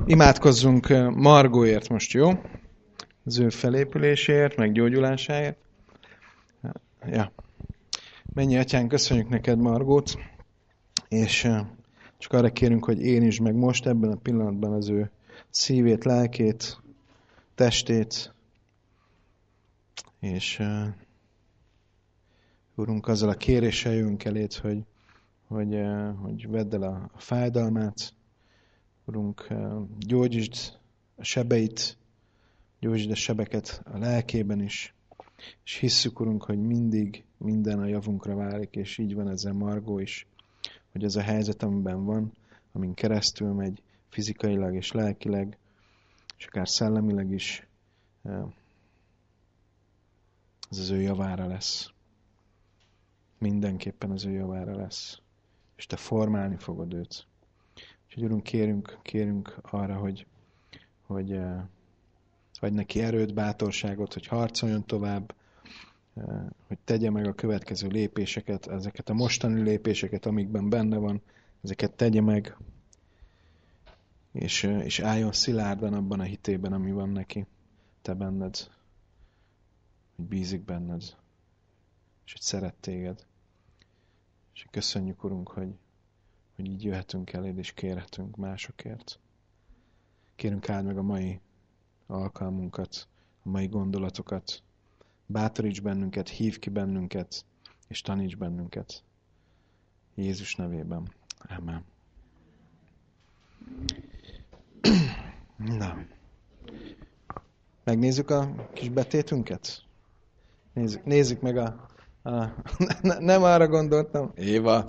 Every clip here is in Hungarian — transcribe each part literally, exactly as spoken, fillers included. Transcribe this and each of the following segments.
Imádkozzunk Margóért most, jó? Az ő felépüléséért, meg gyógyulásáért. Ja. Mennyi atyánk, köszönjük neked Margót, és csak arra kérünk, hogy érintsd meg most ebben a pillanatban az ő szívét, lelkét, testét, és uh, Urunk, azzal a kéréssel jövünk eléd, hogy, hogy, uh, hogy vedd el a, a fájdalmát, Urunk, uh, gyógyítsd a sebeit, gyógyítsd a sebeket a lelkében is, és hisszük, Urunk, hogy mindig minden a javunkra válik, és így van ezzel Margó is, hogy ez a helyzet, amiben van, amin keresztül megy fizikailag és lelkileg, és akár szellemileg is, ez az ő javára lesz. Mindenképpen az ő javára lesz. És te formálni fogod őt. Úgyhogy Urunk, kérünk, kérünk arra, hogy, hogy adj neki erőt, bátorságot, hogy harcoljon tovább, hogy tegye meg a következő lépéseket, ezeket a mostani lépéseket, amikben benne van, ezeket tegye meg, és, és álljon szilárdan abban a hitében, ami van neki, te benned, hogy bízik benned, és hogy szeret téged. És köszönjük, Urunk, hogy, hogy így jöhetünk eléd, és kérhetünk másokért. Kérünk, áld meg a mai alkalmunkat, a mai gondolatokat, bátoríts bennünket, hív ki bennünket, és taníts bennünket. Jézus nevében. Amen. Na. Megnézzük a kis betétünket? Nézzük, nézzük meg a... a ne, nem arra gondoltam. Éva.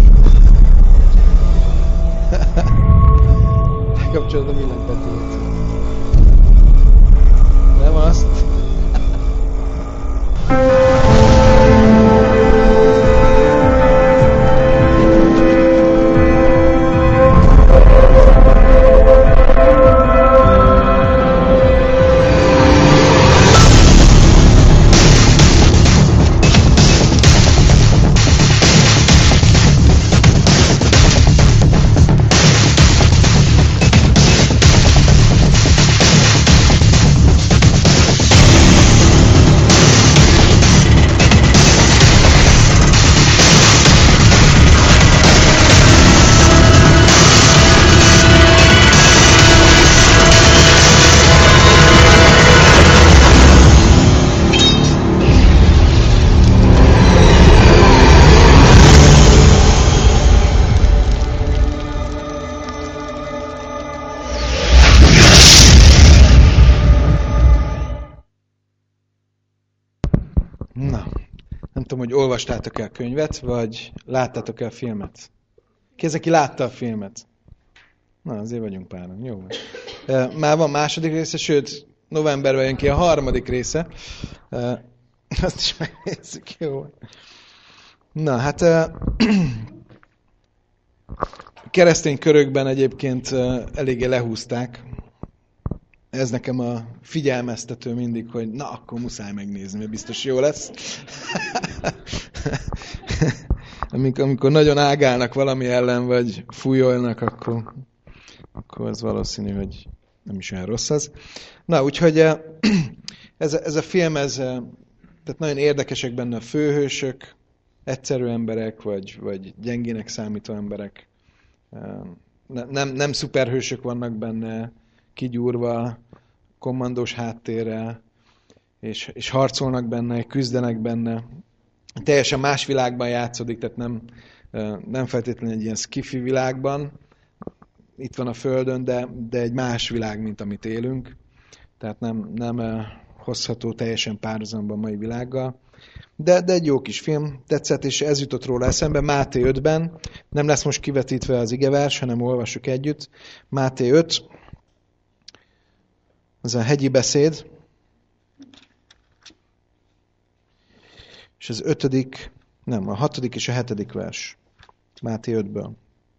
Kapcsolod a villanybetétet. Nem azt. Hogy olvastátok-e a könyvet, vagy láttátok-e a filmet? Ki az, aki látta a filmet? Na, azért vagyunk páran. Jó. Már van második része, sőt, novemberben jön ki a harmadik része. Azt is megnézzük, jó. Na, hát keresztény körökben egyébként eléggé lehúzták. Ez nekem a figyelmeztető mindig, hogy na, akkor muszáj megnézni, mert biztos jó lesz. amikor, amikor nagyon ágálnak valami ellen, vagy fújolnak, akkor, akkor az valószínű, hogy nem is olyan rossz az. Na, úgyhogy ez, ez a film, ez, tehát nagyon érdekesek benne a főhősök, egyszerű emberek, vagy, vagy gyengének számító emberek. Nem, nem szuperhősök vannak benne, kigyúrva, kommandós háttérrel, és, és harcolnak benne, küzdenek benne. Teljesen más világban játszódik, tehát nem, nem feltétlenül egy ilyen skifi világban, itt van a Földön, de, de egy más világ, mint amit élünk. Tehát nem, nem hozható teljesen párhuzamban a mai világgal. De, de egy jó kis film, tetszett, és ez jutott róla eszembe. Máté ötben, nem lesz most kivetítve az igevers, hanem olvassuk együtt. Máté öt, ez a hegyi beszéd, és az ötödik, nem, a hatodik és a hetedik vers, Máté ötből.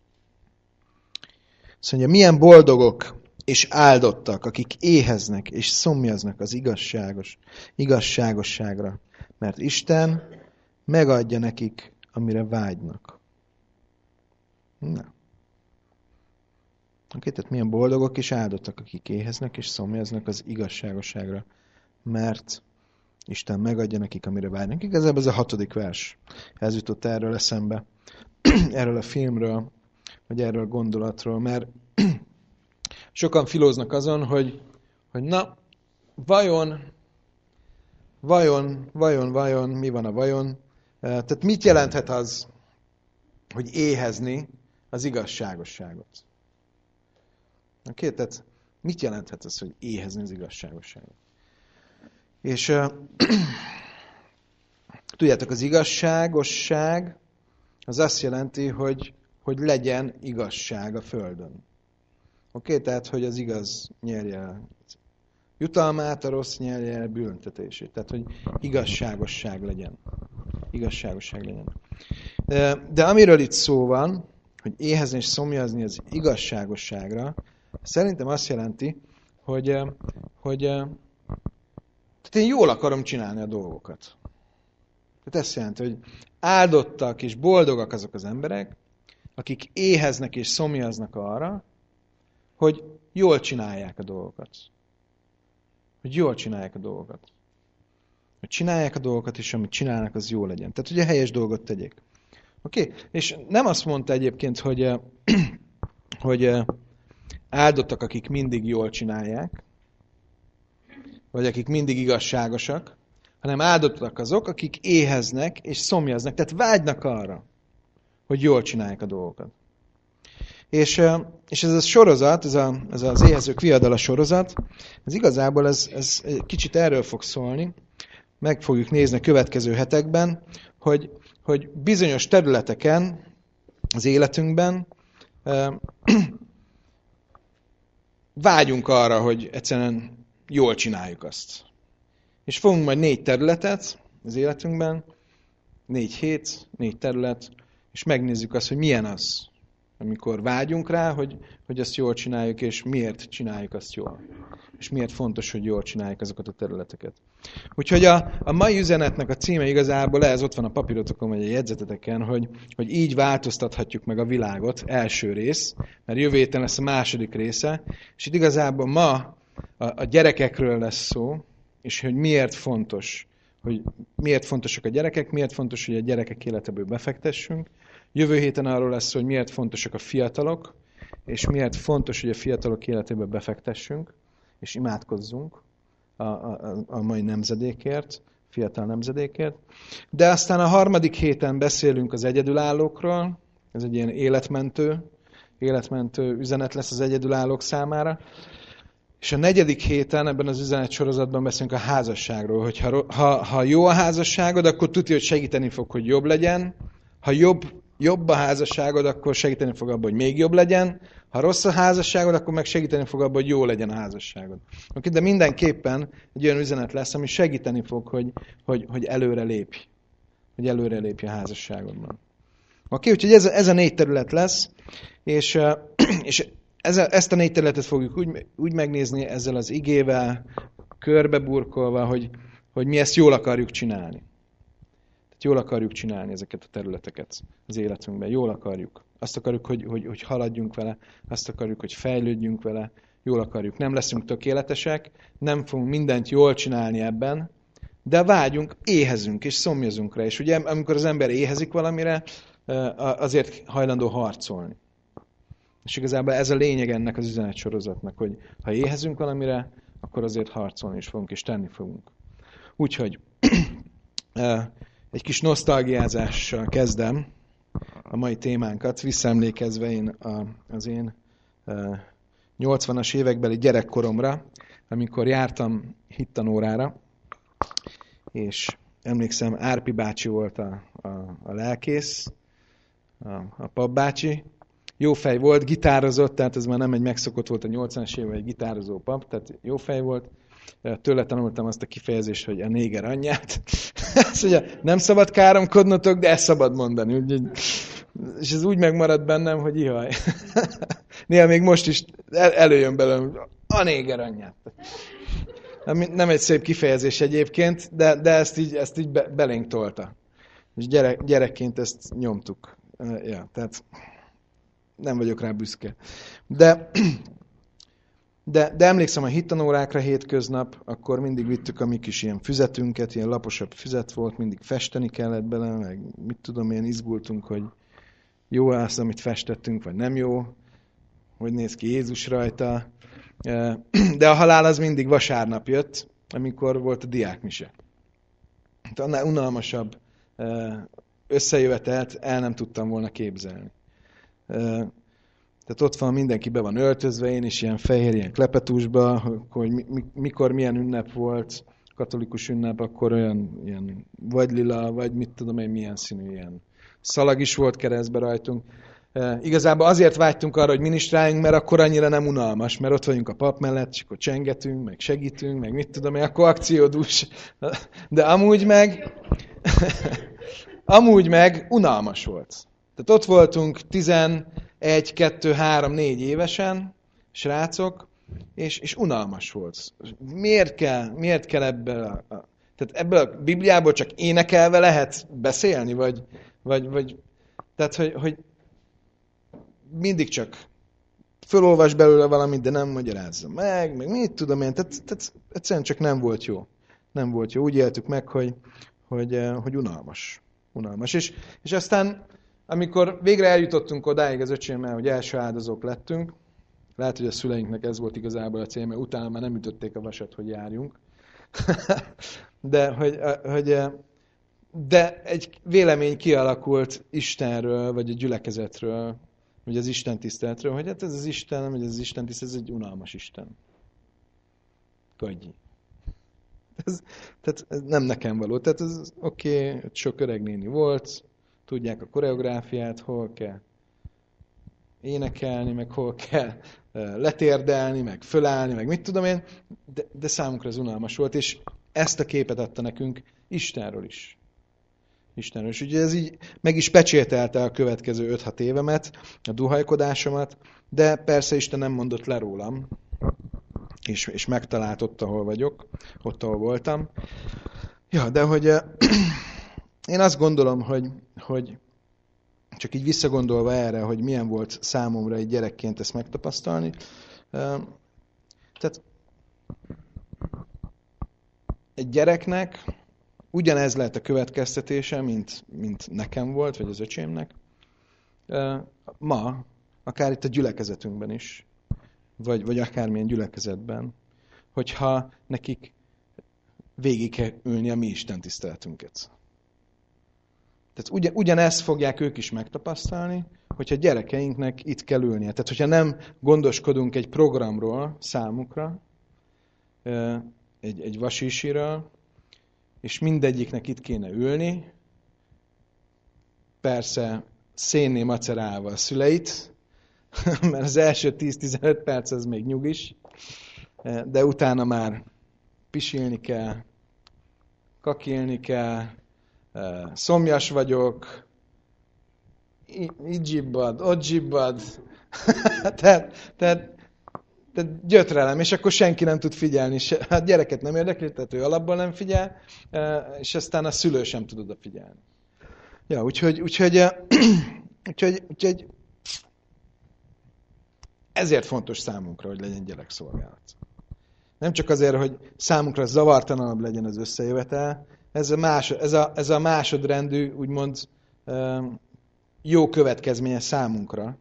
Azt mondja, milyen boldogok és áldottak, akik éheznek és szomjaznak az igazságos, igazságosságra, mert Isten megadja nekik, amire vágynak. Na. Oké, tehát milyen boldogok és áldottak, akik éheznek és szomjaznak az igazságosságra, mert Isten megadja nekik, amire várnak. Igazából ez a hatodik vers. Ez jutott erről eszembe, erről a filmről, vagy erről a gondolatról, mert sokan filóznak azon, hogy, hogy na, vajon, vajon, vajon, vajon, mi van a vajon? Tehát mit jelenthet az, hogy éhezni az igazságosságot? Oké, tehát mit jelenthet az, hogy éhezni az igazságosságot? És uh, tudjátok, az igazságosság az azt jelenti, hogy, hogy legyen igazság a földön. Oké, tehát, hogy az igaz nyerje jutalmát, a rossz nyerje büntetését. Tehát, hogy igazságosság legyen. Igazságosság legyen. De, de amiről itt szó van, hogy éhezni és szomjazni az igazságosságra, szerintem azt jelenti, hogy, hogy tehát én jól akarom csinálni a dolgokat. Tehát ezt jelenti, hogy áldottak és boldogak azok az emberek, akik éheznek és szomjaznak arra, hogy jól csinálják a dolgokat. Hogy jól csinálják a dolgokat. Hogy csinálják a dolgokat, és amit csinálnak, az jó legyen. Tehát, hogy a helyes dolgot tegyék. Oké? Okay? És nem azt mondta egyébként, hogy, hogy áldottak, akik mindig jól csinálják, vagy akik mindig igazságosak, hanem áldottak azok, akik éheznek és szomjaznak, tehát vágynak arra, hogy jól csinálják a dolgokat. És, és ez a sorozat, ez, a, ez az éhezők viadala sorozat, ez igazából ez, ez kicsit erről fog szólni, meg fogjuk nézni a következő hetekben, hogy, hogy bizonyos területeken az életünkben vágyunk arra, hogy egyszerűen jól csináljuk azt. És fogunk majd négy területet az életünkben, négy hét, négy terület, és megnézzük azt, hogy milyen az, amikor vágyunk rá, hogy, hogy azt jól csináljuk, és miért csináljuk azt jól. És miért fontos, hogy jól csináljuk azokat a területeket. Úgyhogy a, a mai üzenetnek a címe igazából ez ott van a papírotokon, vagy a jegyzeteteken, hogy, hogy így változtathatjuk meg a világot, első rész, mert jövő héten lesz a második része, és itt igazából ma a, a gyerekekről lesz szó, és hogy miért fontos, hogy miért fontosak a gyerekek, miért fontos, hogy a gyerekek életéből befektessünk. Jövő héten arról lesz, hogy miért fontosak a fiatalok, és miért fontos, hogy a fiatalok életébe befektessünk, és imádkozzunk a, a, a mai nemzedékért, fiatal nemzedékért. De aztán a harmadik héten beszélünk az egyedülállókról, ez egy ilyen életmentő, életmentő üzenet lesz az egyedülállók számára. És a negyedik héten ebben az üzenet sorozatban beszélünk a házasságról, hogy ha, ha, ha jó a házasságod, akkor tudja, hogy segíteni fog, hogy jobb legyen. Ha jobb, jobb a házasságod, akkor segíteni fog abban, hogy még jobb legyen. Ha rossz a házasságod, akkor meg segíteni fog abban, hogy jó legyen a házasságod. Okay, de mindenképpen egy olyan üzenet lesz, ami segíteni fog, hogy, hogy, hogy előre lépj. Hogy előre lépj a házasságodban. Oké, okay, úgyhogy ez a, ez a négy terület lesz, és, és ez a, ezt a négy területet fogjuk úgy, úgy megnézni ezzel az igével, körbeburkolva, hogy, hogy mi ezt jól akarjuk csinálni. Tehát jól akarjuk csinálni ezeket a területeket az életünkben. Jól akarjuk. Azt akarjuk, hogy, hogy, hogy haladjunk vele, azt akarjuk, hogy fejlődjünk vele, jól akarjuk. Nem leszünk tökéletesek, nem fogunk mindent jól csinálni ebben, de vágyunk, éhezünk és szomjazunk rá. És ugye amikor az ember éhezik valamire, azért hajlandó harcolni. És igazából ez a lényeg ennek az üzenetsorozatnak, hogy ha éhezünk valamire, akkor azért harcolni is fogunk, és tenni fogunk. Úgyhogy egy kis nosztalgiázással kezdem a mai témánkat, visszaemlékezve én a, az én nyolcvanas évekbeli gyerekkoromra, amikor jártam hittanórára, és emlékszem, Árpi bácsi volt a, a, a lelkész, a, a papbácsi. Jó fej volt, gitározott, tehát ez már nem egy megszokott volt a nyolcvanas években egy gitározó pap, tehát jó fej volt. Tőle tanultam azt a kifejezést, hogy a néger anyját. Azt mondja, nem szabad káromkodnotok, de ezt szabad mondani. Úgyhogy, és ez úgy megmaradt bennem, hogy ihaj. Néha még most is el, előjön belőlem, a néger anyját. Nem egy szép kifejezés egyébként, de, de ezt így, ezt így be, belénk tolta. És gyerek, gyerekként ezt nyomtuk. Ja, tehát nem vagyok rá büszke. De, de, de emlékszem a hittanórákra hétköznap, akkor mindig vittük a mi kis ilyen füzetünket, ilyen laposabb füzet volt, mindig festeni kellett bele, meg mit tudom, ilyen izgultunk, hogy jó az, amit festettünk, vagy nem jó, hogy néz ki Jézus rajta. De a halál az mindig vasárnap jött, amikor volt a diákmise. Annál unalmasabb összejövetelt el nem tudtam volna képzelni. Tehát ott van, mindenki be van öltözve, én is ilyen fehér, ilyen klepetusba, hogy mikor milyen ünnep volt, katolikus ünnep, akkor olyan ilyen vagy lila, vagy mit tudom én, milyen színű ilyen szalag is volt keresztbe rajtunk. E, igazából azért vágytunk arra, hogy ministráljunk, mert akkor annyira nem unalmas, mert ott vagyunk a pap mellett, és akkor csengetünk, meg segítünk, meg mit tudom én, akkor akciódús. De amúgy meg, amúgy meg unalmas volt. Tehát ott voltunk tizenegy, kettő, három, négy évesen, srácok, és, és unalmas volt. Miért kell, miért kell ebből a, a, tehát ebből a Bibliából csak énekelve lehet beszélni, vagy, vagy, vagy tehát, hogy, hogy mindig csak fölolvas belőle valamit, de nem magyarázza meg, meg mit tudom én, tehát, tehát egyszerűen csak nem volt jó. Nem volt jó. Úgy éltük meg, hogy, hogy, hogy unalmas. Unalmas. És, és aztán, amikor végre eljutottunk odáig az öcsémmel, hogy első áldozók lettünk, lehet, hogy a szüleinknek ez volt igazából a cél, mert utána már nem ütötték a vasat, hogy járjunk. de, hogy, hogy, de egy vélemény kialakult Istenről, vagy a gyülekezetről, vagy az Isten tiszteletről, hogy hát ez az Isten, vagy ez az Isten tisztelet, ez egy unalmas Isten. Gagyi. Ez, tehát ez nem nekem való. Tehát ez oké, okay, sok öreg néni volt, tudják a koreográfiát, hol kell énekelni, meg hol kell letérdelni, meg fölállni, meg mit tudom én, de, de számunkra ez unalmas volt, és ezt a képet adta nekünk Istenről is. Istenről is. Ugye ez így meg is pecsételte a következő öt-hat évemet, a duhajkodásomat, de persze Isten nem mondott le rólam, és, és megtalált ott, ahol vagyok, ott, ahol voltam. Ja, de hogy én azt gondolom, hogy, hogy csak így visszagondolva erre, hogy milyen volt számomra egy gyerekként ezt megtapasztalni. Tehát egy gyereknek ugyanez lehet a következtetése, mint, mint nekem volt, vagy az öcsémnek. Ma, akár itt a gyülekezetünkben is, vagy, vagy akármilyen gyülekezetben, hogyha nekik végig kell ülni a mi Isten tiszteletünket. Tehát ugyan, ugyanezt fogják ők is megtapasztalni, hogyha gyerekeinknek itt kell ülnie. Tehát, hogyha nem gondoskodunk egy programról számukra, egy, egy vasisiről, és mindegyiknek itt kéne ülni, persze szénné macerálva a szüleit, mert az első tíz-tizenöt perc az még nyugis, de utána már pisilni kell, kakilni kell, szomjas vagyok, így zsibbad, ott zsibbad, tehát, tehát, tehát gyötrelem, és akkor senki nem tud figyelni. Hát gyereket nem érdekli, tehát ő alapból nem figyel, és aztán a szülő sem tud odafigyelni. Ja, úgyhogy, úgyhogy, úgyhogy, úgyhogy ezért fontos számunkra, hogy legyen gyerekszolgálat. Nem csak azért, hogy számunkra zavartalanabb legyen az összejövetel, ez a, másod, ez a, ez a másodrendű, úgymond jó következménye számunkra.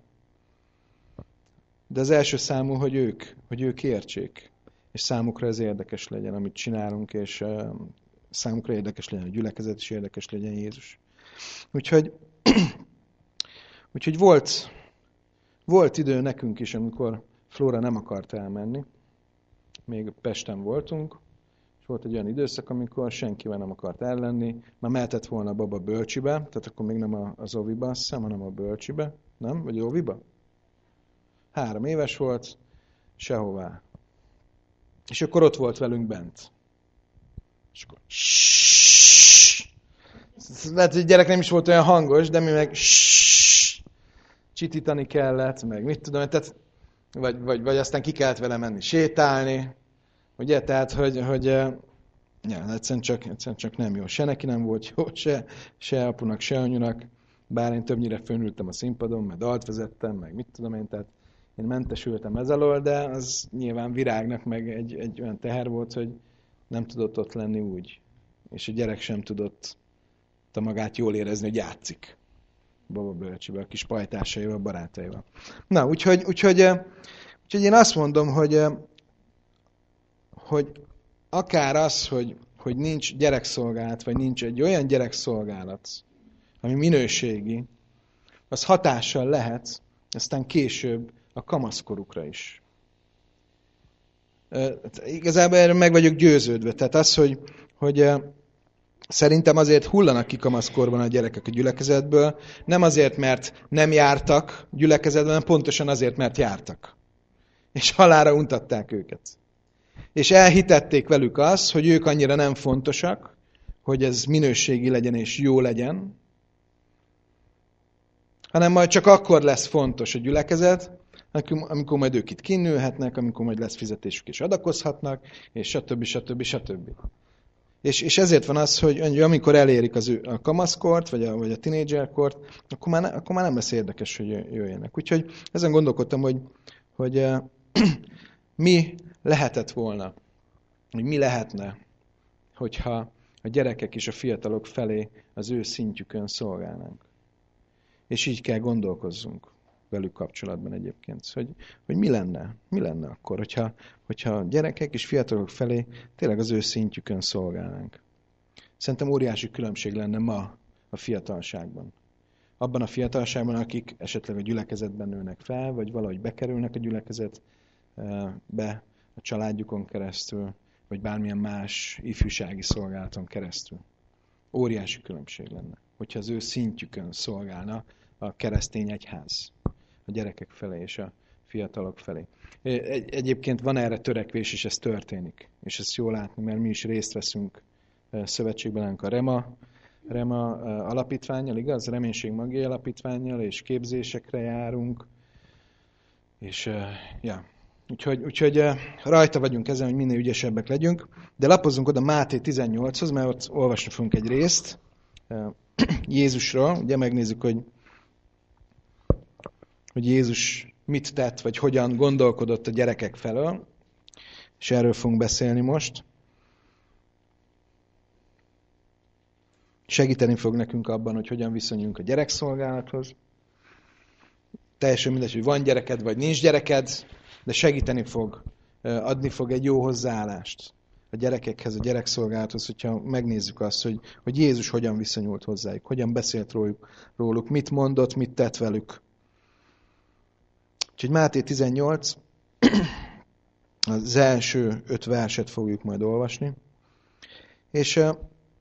De az első számú, hogy ők, hogy ők értsék, és számukra ez érdekes legyen, amit csinálunk, és számukra érdekes legyen a gyülekezet, és érdekes legyen Jézus. Úgyhogy, úgyhogy volt, volt idő nekünk is, amikor Flóra nem akart elmenni. Még Pesten voltunk, és volt egy olyan időszak, amikor senkivel nem akart ellenni. Már mehetett volna a baba bölcsibe, tehát akkor még nem az oviba, azt hiszem, hanem a bölcsibe. Nem? Vagy oviba? Három éves volt, sehová. És akkor ott volt velünk bent. És akkor lehet, hogy a gyerek nem is volt olyan hangos, de mi meg csitítani kellett, meg mit tudom, tehát, vagy, vagy, vagy aztán ki kellett vele menni sétálni. Ugye, tehát, hogy, hogy ja, egyszerűen, csak, egyszerűen csak nem jó. Se neki nem volt jó, se, se apunak, se anyunak. Bár én többnyire fönültem a színpadon, meg dalt vezettem, meg mit tudom én, tehát én mentesültem ez alól, de az nyilván Virágnak meg egy, egy olyan teher volt, hogy nem tudott ott lenni úgy. És a gyerek sem tudott magát jól érezni, hogy játszik. Baba bölcsivel, a kis pajtásaival, barátaival. Na, úgyhogy, úgyhogy, úgyhogy én azt mondom, hogy, hogy akár az, hogy, hogy nincs gyerekszolgálat, vagy nincs egy olyan gyerekszolgálat, ami minőségi, az hatással lehet, aztán később a kamaszkorukra is. Igazából erről meg vagyok győződve. Tehát az, hogy, hogy szerintem azért hullanak ki kamaszkorban a gyerekek a gyülekezetből, nem azért, mert nem jártak gyülekezetben, hanem pontosan azért, mert jártak. És halálra untatták őket. És elhitették velük azt, hogy ők annyira nem fontosak, hogy ez minőségi legyen és jó legyen, hanem majd csak akkor lesz fontos a gyülekezet, amikor majd ők itt kinőhetnek, amikor majd lesz fizetésük és adakozhatnak, és stb. stb. stb. És, és ezért van az, hogy amikor elérik az ő, a kamaszkort, vagy a, vagy a tinédzserkort, akkor már, ne, akkor már nem lesz érdekes, hogy jöjjenek. Úgyhogy ezen gondolkodtam, hogy, hogy uh, mi lehetett volna, hogy mi lehetne, hogyha a gyerekek és a fiatalok felé az ő szintjükön szolgálnánk. És így kell gondolkozzunk velük kapcsolatban egyébként, hogy, hogy mi lenne, mi lenne akkor, hogyha, hogyha gyerekek és fiatalok felé tényleg az ő szintjükön szolgálnánk. Szerintem óriási különbség lenne ma a fiatalságban. Abban a fiatalságban, akik esetleg a gyülekezetben nőnek fel, vagy valahogy bekerülnek a gyülekezetbe a családjukon keresztül, vagy bármilyen más ifjúsági szolgálaton keresztül. Óriási különbség lenne, hogyha az ő szintjükön szolgálna a keresztény egyház a gyerekek felé és a fiatalok felé. Egy, egyébként van erre törekvés, és ez történik. És ezt jól látni, mert mi is részt veszünk szövetségben a Rema, Rema alapítvánnyal, igaz? Reménység Magiai Alapítvánnyal, és képzésekre járunk. És ja, úgyhogy, úgyhogy rajta vagyunk ezen, hogy minél ügyesebbek legyünk. De lapozzunk oda Máté tizennyolchoz, mert ott olvasni fogunk egy részt Jézusról. Ugye megnézzük, hogy hogy Jézus mit tett, vagy hogyan gondolkodott a gyerekek felől, és erről fogunk beszélni most. Segíteni fog nekünk abban, hogy hogyan viszonyuljunk a gyerekszolgálathoz. Teljesen mindegy, hogy van gyereked, vagy nincs gyereked, de segíteni fog, adni fog egy jó hozzáállást a gyerekekhez, a gyerekszolgálathoz, hogyha megnézzük azt, hogy, hogy Jézus hogyan viszonyult hozzájuk, hogyan beszélt róluk, róluk, mit mondott, mit tett velük. Úgyhogy Máté tizennyolc, az első öt verset fogjuk majd olvasni. És uh,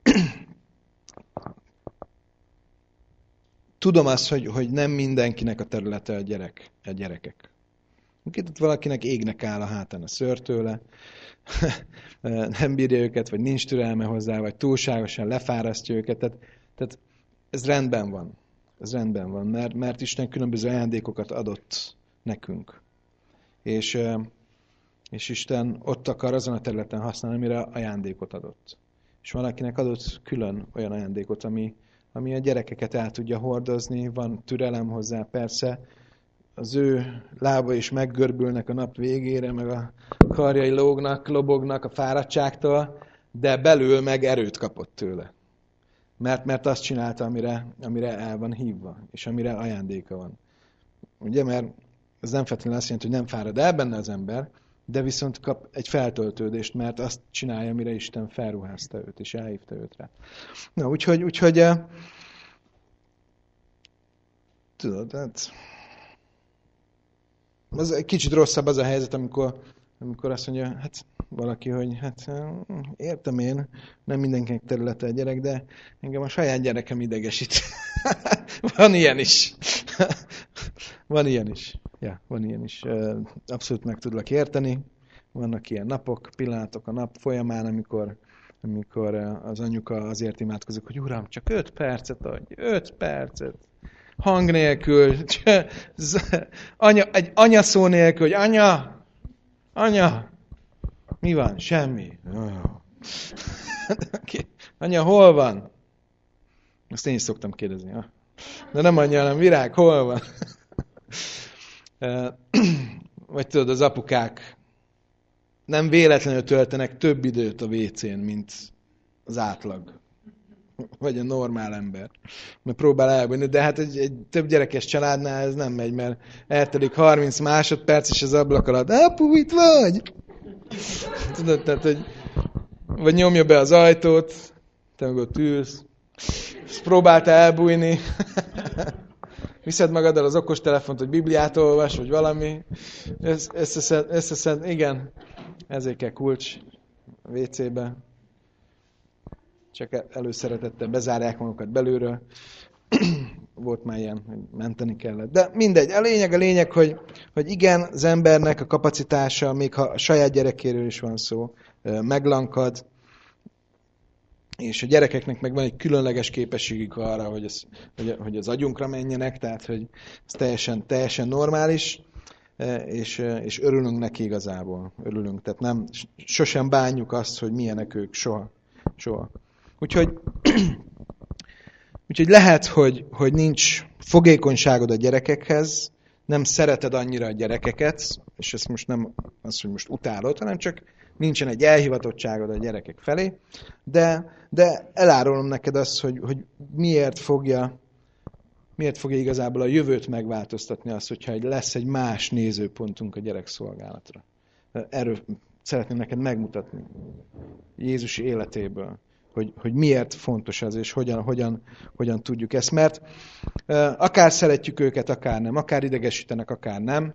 tudom azt, hogy, hogy nem mindenkinek a területe a, gyerek, a gyerekek. Itt valakinek égnek áll a hátán a szőr tőle, nem bírja őket, vagy nincs türelme hozzá, vagy túlságosan lefárasztja őket. Tehát, tehát ez rendben van. Ez rendben van, mert, mert Isten különböző ajándékokat adott nekünk. És, és Isten ott akar azon a területen használni, amire ajándékot adott. És van, akinek adott külön olyan ajándékot, ami, ami a gyerekeket el tudja hordozni, van türelem hozzá, persze, az ő lába is meggörbülnek a nap végére, meg a karjai lógnak, lobognak a fáradtságtól, de belül meg erőt kapott tőle. Mert, mert azt csinálta, amire, amire el van hívva, és amire ajándéka van. Ugye, mert ez nem feltétlenül azt jelenti, hogy nem fárad el benne az ember, de viszont kap egy feltöltődést, mert azt csinálja, amire Isten felruházta őt, és elhívta őt rá. Na, úgyhogy, úgyhogy tudod, hát az egy kicsit rosszabb az a helyzet, amikor, amikor azt mondja, hát valaki, hogy hát értem én, nem mindenkinek területe a gyerek, de engem a saját gyerekem idegesít. Van ilyen is. Van ilyen is. Ja, van ilyen is. Abszolút meg tudlak érteni. Vannak ilyen napok, pillanatok a nap folyamán, amikor, amikor az anyuka azért imádkozik, hogy Uram, csak öt percet adj, öt percet. Hang nélkül, anya, egy anya szó nélkül, hogy anya, anya, mi van? Semmi. Anya, hol van? Azt én is szoktam kérdezni. De nem anyja, hanem virág, hol van? Vagy tudod, az apukák nem véletlenül töltenek több időt a vécén, mint az átlag. Vagy a normál ember. Mert próbál elbújni, de hát egy, egy több gyerekes családnál ez nem megy, mert eltelik harminc másodperc, és az ablak alatt, apu, itt vagy? Tudod, tehát, hogy vagy nyomja be az ajtót, te meg ott ülsz, és próbálta elbújni, viszed magaddal az okostelefont, hogy Bibliát olvas, vagy valami, összeszed, összeszed, igen, ezért kell kulcs a vécébe. Csak előszeretettel bezárják magukat belülről. Volt már ilyen, hogy menteni kellett. De mindegy, a lényeg a lényeg, hogy, hogy igen, az embernek a kapacitása, még ha a saját gyerekéről is van szó, meglankad, és a gyerekeknek meg van egy különleges képességük arra, hogy az, hogy, hogy az agyunkra menjenek, tehát hogy ez teljesen, teljesen normális, és, és örülünk neki igazából. Örülünk, tehát nem, sosem bánjuk azt, hogy milyenek ők, soha. Soha. Úgyhogy, úgyhogy lehet, hogy, hogy nincs fogékonyságod a gyerekekhez, nem szereted annyira a gyerekeket, és ezt most nem az, hogy most utálod, hanem csak nincsen egy elhivatottságod a gyerekek felé, de, de elárulom neked azt, hogy, hogy miért fogja, miért fogja igazából a jövőt megváltoztatni azt, hogyha egy, lesz egy más nézőpontunk a gyerekszolgálatra. Erről szeretném neked megmutatni Jézus életéből, hogy, hogy miért fontos ez, és hogyan, hogyan, hogyan tudjuk ezt. Mert akár szeretjük őket, akár nem, akár idegesítenek, akár nem,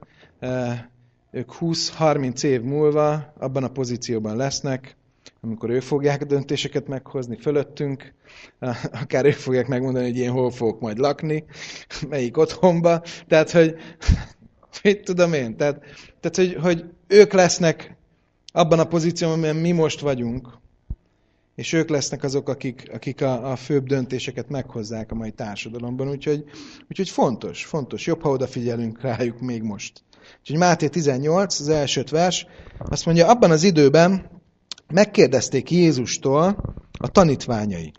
ők húsz-harminc év múlva abban a pozícióban lesznek, amikor ők fogják a döntéseket meghozni fölöttünk, akár ők fogják megmondani, hogy én hol fogok majd lakni, melyik otthonba, tehát, hogy mit tudom én, tehát, tehát hogy, hogy ők lesznek abban a pozícióban, amiben mi most vagyunk, és ők lesznek azok, akik, akik a, a főbb döntéseket meghozzák a mai társadalomban. Úgyhogy, úgyhogy fontos, fontos. Jobb, ha odafigyelünk rájuk még most. Úgyhogy Máté tizennyolc, az első öt vers, azt mondja, abban az időben megkérdezték Jézustól a tanítványai.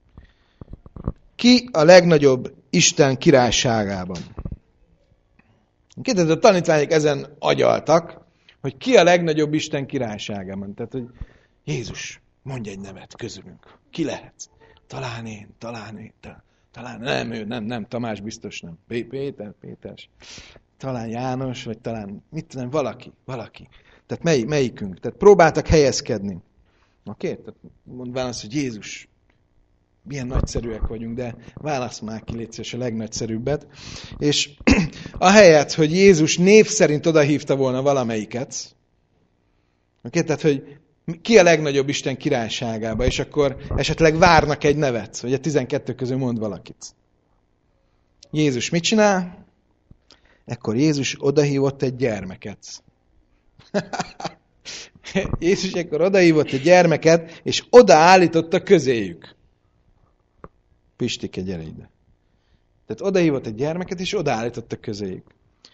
Ki a legnagyobb Isten királyságában? Kérdezett, a tanítványok ezen agyaltak, hogy ki a legnagyobb Isten királyságában. Tehát, hogy Jézus, mondj egy nevet közülünk. Ki lehet? Talán én, talán én, talán nem ő, nem, nem, Tamás biztos nem. Péter, Péter, talán János, vagy talán, mit tudom, valaki, valaki. Tehát mely, melyikünk? Tehát próbáltak helyezkedni. Oké? Okay? Tehát mondván azt, hogy Jézus, milyen nagyszerűek vagyunk, de válasz már ki, légy szíves, a legnagyszerűbbet. És ahelyett, hogy Jézus név szerint odahívta volna valamelyiket, oké? Okay? Tehát, hogy ki a legnagyobb Isten királyságába, és akkor esetleg várnak egy nevet, hogy a tizenkettő közül mond valakit. Jézus mit csinál? Ekkor Jézus odahívott egy gyermeket. Jézus ekkor odahívott egy gyermeket, és odaállította közéjük. Pistike, gyere ide. Tehát odahívott egy gyermeket, és odaállította közéjük.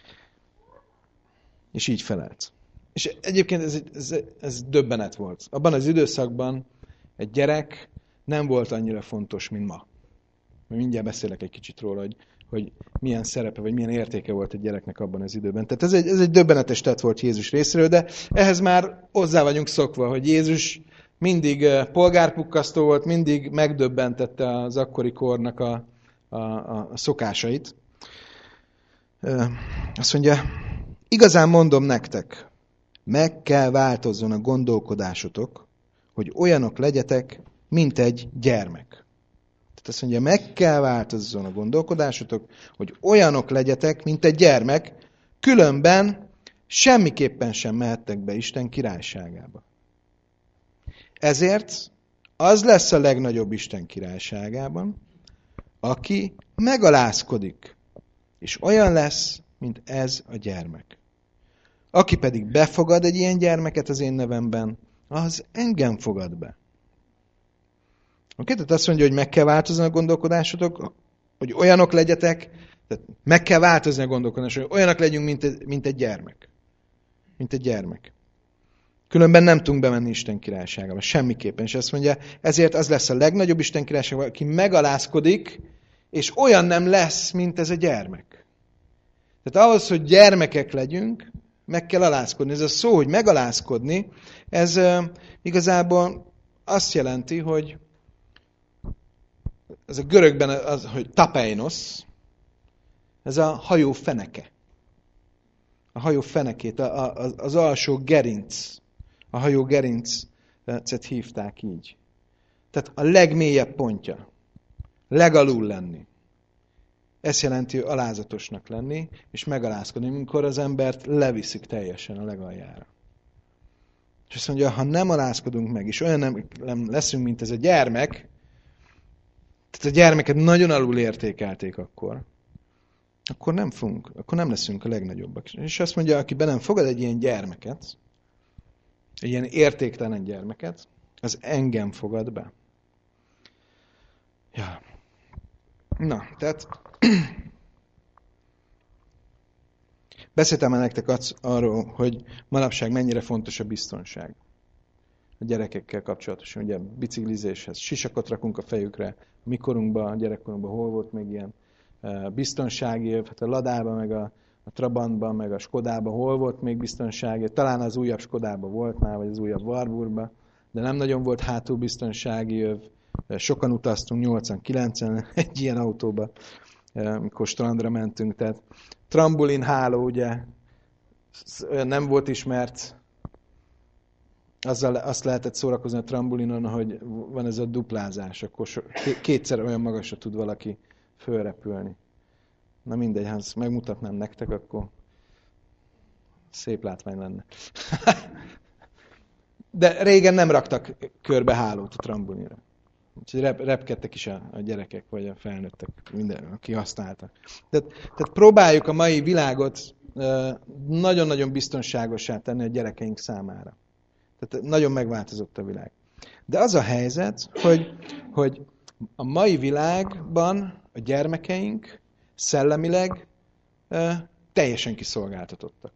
És így felelt. És egyébként ez, ez, ez döbbenet volt. Abban az időszakban egy gyerek nem volt annyira fontos, mint ma. Mindjárt beszélek egy kicsit róla, hogy, hogy milyen szerepe, vagy milyen értéke volt egy gyereknek abban az időben. Tehát ez egy, ez egy döbbenetes tett volt Jézus részéről, de ehhez már hozzá vagyunk szokva, hogy Jézus mindig polgárpukkasztó volt, mindig megdöbbentette az akkori kornak a, a, a szokásait. Azt mondja, igazán mondom nektek, meg kell változzon a gondolkodásotok, hogy olyanok legyetek, mint egy gyermek. Tehát azt mondja, meg kell változzon a gondolkodásotok, hogy olyanok legyetek, mint egy gyermek, különben semmiképpen sem mehettek be Isten királyságába. Ezért az lesz a legnagyobb Isten királyságában, aki megalázkodik, és olyan lesz, mint ez a gyermek. Aki pedig befogad egy ilyen gyermeket az én nevemben, az engem fogad be. Oké, tehát azt mondja, hogy meg kell változni a gondolkodásotok, hogy olyanok legyetek, tehát meg kell változni a gondolkodásotok, hogy olyanok legyünk, mint egy, mint egy gyermek. Mint egy gyermek. Különben nem tudunk bemenni Isten királyságába, semmiképpen. És azt mondja, ezért az lesz a legnagyobb Isten királyság, aki megalázkodik, és olyan nem lesz, mint ez a gyermek. Tehát ahhoz, hogy gyermekek legyünk, meg kell alázkodni. Ez a szó, hogy megalázkodni, ez uh, igazából azt jelenti, hogy ez a görögben az, hogy tapeinos, ez a hajó feneke. A hajó fenekét, a, a, az alsó gerinc. A hajó gerincet hívták így. Tehát a legmélyebb pontja. Legalul lenni. Ez jelenti alázatosnak lenni, és megalázkodni, amikor az embert leviszik teljesen a legaljára. És azt mondja, ha nem alázkodunk meg, és olyan nem, nem leszünk, mint ez a gyermek, tehát a gyermeket nagyon alul értékelték akkor, akkor nem fogunk, akkor nem leszünk a legnagyobbak. És azt mondja, aki be nem fogad egy ilyen gyermeket, egy ilyen értéktelen gyermeket, az engem fogad be. Ja. Na, tehát beszéltem már nektek arról, hogy manapság mennyire fontos a biztonság a gyerekekkel kapcsolatosan. Ugye biciklizéshez sisakot rakunk a fejükre, mikorunkban, a gyerekkorunkban hol volt még ilyen biztonsági öv, hát a Ladában, meg a, a Trabantban, meg a Skodában hol volt még biztonsági öv, talán az újabb Skodában volt már, vagy az újabb Warburgban, de nem nagyon volt hátul biztonsági öv. Sokan utaztunk nyolcvan-kilencven egy ilyen autóba, amikor strandra mentünk, tehát trambulin háló, ugye, nem volt ismert, azzal azt lehetett szórakozni a trambulinon, hogy van ez a duplázás, akkor so, kétszer olyan magasra tud valaki fölrepülni. Na mindegy, ha ezt megmutatnám nektek, akkor szép látvány lenne. De régen nem raktak körbe hálót a trambulinra. Úgyhogy rep, repkedtek is a, a gyerekek, vagy a felnőttek, minden, aki használta. Tehát, tehát próbáljuk a mai világot nagyon-nagyon biztonságosá tenni a gyerekeink számára. Tehát nagyon megváltozott a világ. De az a helyzet, hogy, hogy a mai világban a gyermekeink szellemileg teljesen kiszolgáltatottak.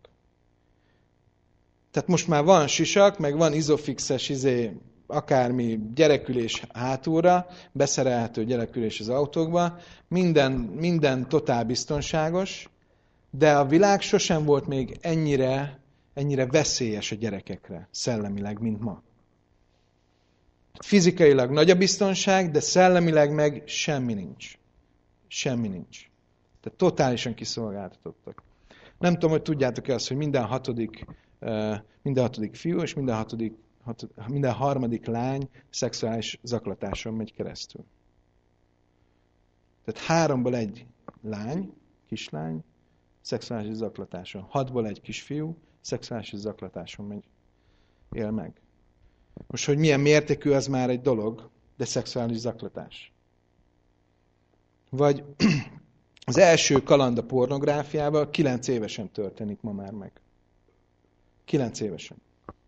Tehát most már van sisak, meg van izofixes izé, akármi gyerekülés hátulra, beszerelhető gyerekülés az autókba, minden, minden totál biztonságos, de a világ sosem volt még ennyire, ennyire veszélyes a gyerekekre, szellemileg, mint ma. Fizikailag nagy a biztonság, de szellemileg meg semmi nincs. Semmi nincs. Tehát totálisan kiszolgáltatottak. Nem tudom, hogy tudjátok-e azt, hogy minden hatodik, minden hatodik fiú és minden hatodik minden harmadik lány szexuális zaklatáson megy keresztül. Tehát háromból egy lány, kislány, szexuális zaklatáson. Hatból egy kisfiú, szexuális zaklatáson megy, él meg. Most, hogy milyen mértékű, az már egy dolog, de szexuális zaklatás. Vagy az első kaland a pornográfiával kilenc évesen történik ma már meg. Kilenc évesen.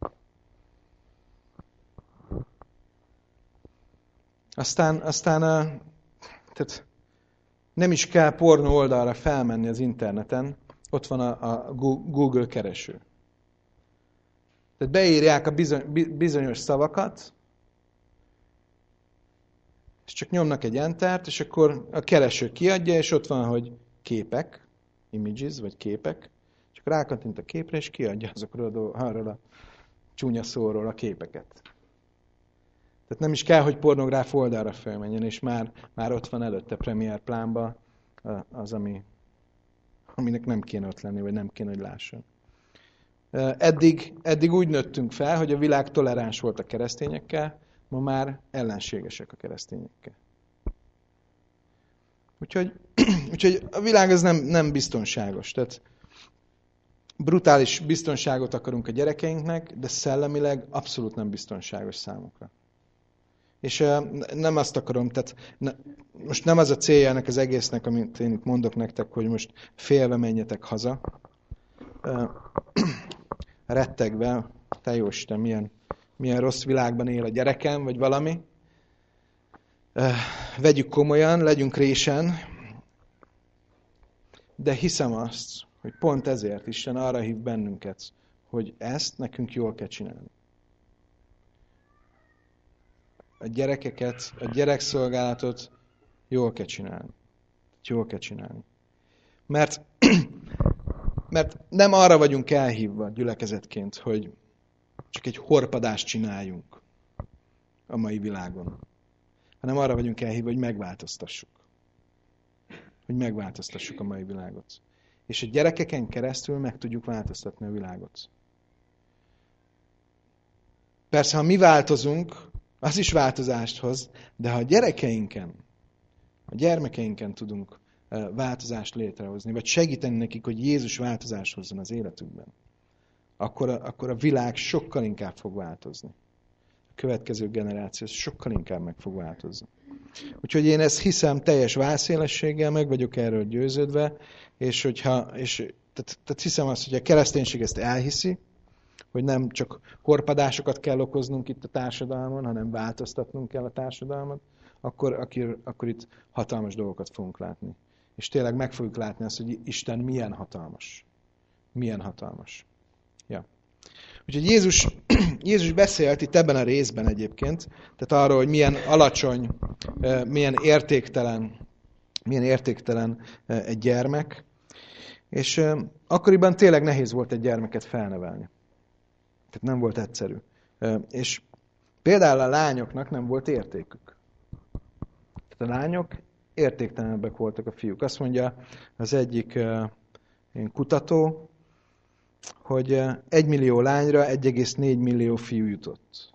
Aztán, aztán a, tehát nem is kell pornó oldalra felmenni az interneten, ott van a, a Google kereső. Tehát beírják a bizony, bizonyos szavakat, és csak nyomnak egy entert, és akkor a kereső kiadja, és ott van, hogy képek, images, vagy képek, és akkor rákattint a képre, és kiadja azokról arról a csúnya szóról a képeket. Tehát nem is kell, hogy pornográf oldalra felmenjen, és már, már ott van előtte Premiere plánban az, ami, aminek nem kéne ott lenni, vagy nem kéne, hogy lásson. Eddig, eddig úgy nőttünk fel, hogy a világ toleráns volt a keresztényekkel, ma már ellenségesek a keresztényekkel. Úgyhogy, úgyhogy a világ az nem, nem biztonságos. Tehát brutális biztonságot akarunk a gyerekeinknek, de szellemileg abszolút nem biztonságos számukra. És nem azt akarom, tehát ne, most nem az a célja ennek az egésznek, amit én itt mondok nektek, hogy most félve menjetek haza, rettegve, te jó Isten, milyen, milyen rossz világban él a gyerekem, vagy valami. Vegyük komolyan, legyünk résen, de hiszem azt, hogy pont ezért Isten arra hív bennünket, hogy ezt nekünk jól kell csinálni. A gyerekeket, a gyerekszolgálatot jól kell csinálni. jól kell csinálni. Mert, mert nem arra vagyunk elhívva gyülekezetként, hogy csak egy horpadást csináljunk a mai világon, hanem arra vagyunk elhívva, hogy megváltoztassuk. Hogy megváltoztassuk a mai világot. És a gyerekeken keresztül meg tudjuk változtatni a világot. Persze, ha mi változunk, az is változást hoz, de ha a gyerekeinken, a gyermekeinken tudunk változást létrehozni, vagy segíteni nekik, hogy Jézus változást hozzon az életükben, akkor a, akkor a világ sokkal inkább fog változni. A következő generáció sokkal inkább meg fog változni. Úgyhogy én ezt hiszem teljes válszélességgel, meg vagyok erről győződve, és, hogyha, és tehát, tehát hiszem azt, hogy a kereszténység ezt elhiszi, hogy nem csak horpadásokat kell okoznunk itt a társadalmon, hanem változtatnunk kell a társadalmat, akkor, akkor, akkor itt hatalmas dolgokat fogunk látni. És tényleg meg fogjuk látni azt, hogy Isten milyen hatalmas. Milyen hatalmas. Ja. Úgyhogy Jézus, Jézus beszélt itt ebben a részben egyébként, tehát arról, hogy milyen alacsony, milyen értéktelen, milyen értéktelen egy gyermek, és akkoriban tényleg nehéz volt egy gyermeket felnevelni. Tehát nem volt egyszerű. És például a lányoknak nem volt értékük. Tehát a lányok értéktelenebbek voltak a fiúk. Azt mondja az egyik kutató, hogy egy millió lányra egy egész négy millió fiú jutott.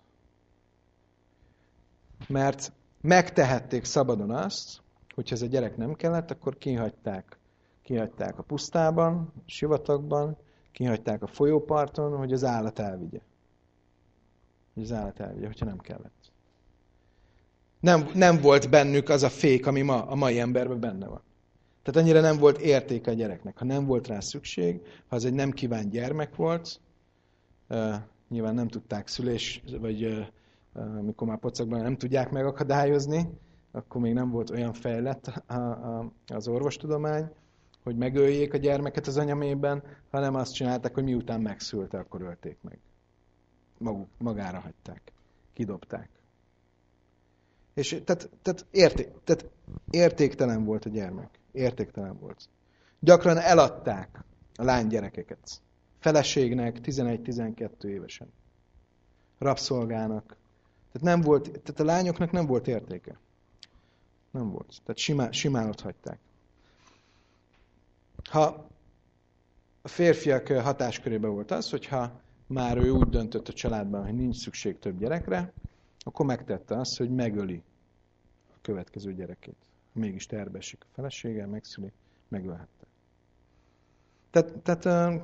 Mert megtehették szabadon azt, hogyha ez a gyerek nem kellett, akkor kihagyták, kihagyták a pusztában, a sivatagban, kihagyták a folyóparton, hogy az állat elvigye. Hogy az állat elvigye, hogyha nem kellett. Nem, nem volt bennük az a fék, ami ma a mai emberben benne van. Tehát annyira nem volt értéke a gyereknek. Ha nem volt rá szükség, ha az egy nem kívánt gyermek volt, uh, nyilván nem tudták szülés, vagy uh, amikor már pocakban nem tudják megakadályozni, akkor még nem volt olyan fejlett a, a, az orvostudomány, hogy megöljék a gyermeket az anyamében, hanem azt csinálták, hogy miután megszülte, akkor ölték meg. Maguk, magára hagyták. Kidobták. És tehát, tehát, érték, tehát értéktelen volt a gyermek. Értéktelen volt. Gyakran eladták a lánygyerekeket. Feleségnek tizenegy-tizenkettő évesen. Rabszolgának. Tehát, nem volt, tehát a lányoknak nem volt értéke. Nem volt. Tehát simán, simán ott hagyták. Ha a férfiak hatáskörében volt az, hogyha már ő úgy döntött a családban, hogy nincs szükség több gyerekre, akkor megtette azt, hogy megöli a következő gyerekét. Mégis tervbe esik a felesége, megszüli, megölhette. Tehát, tehát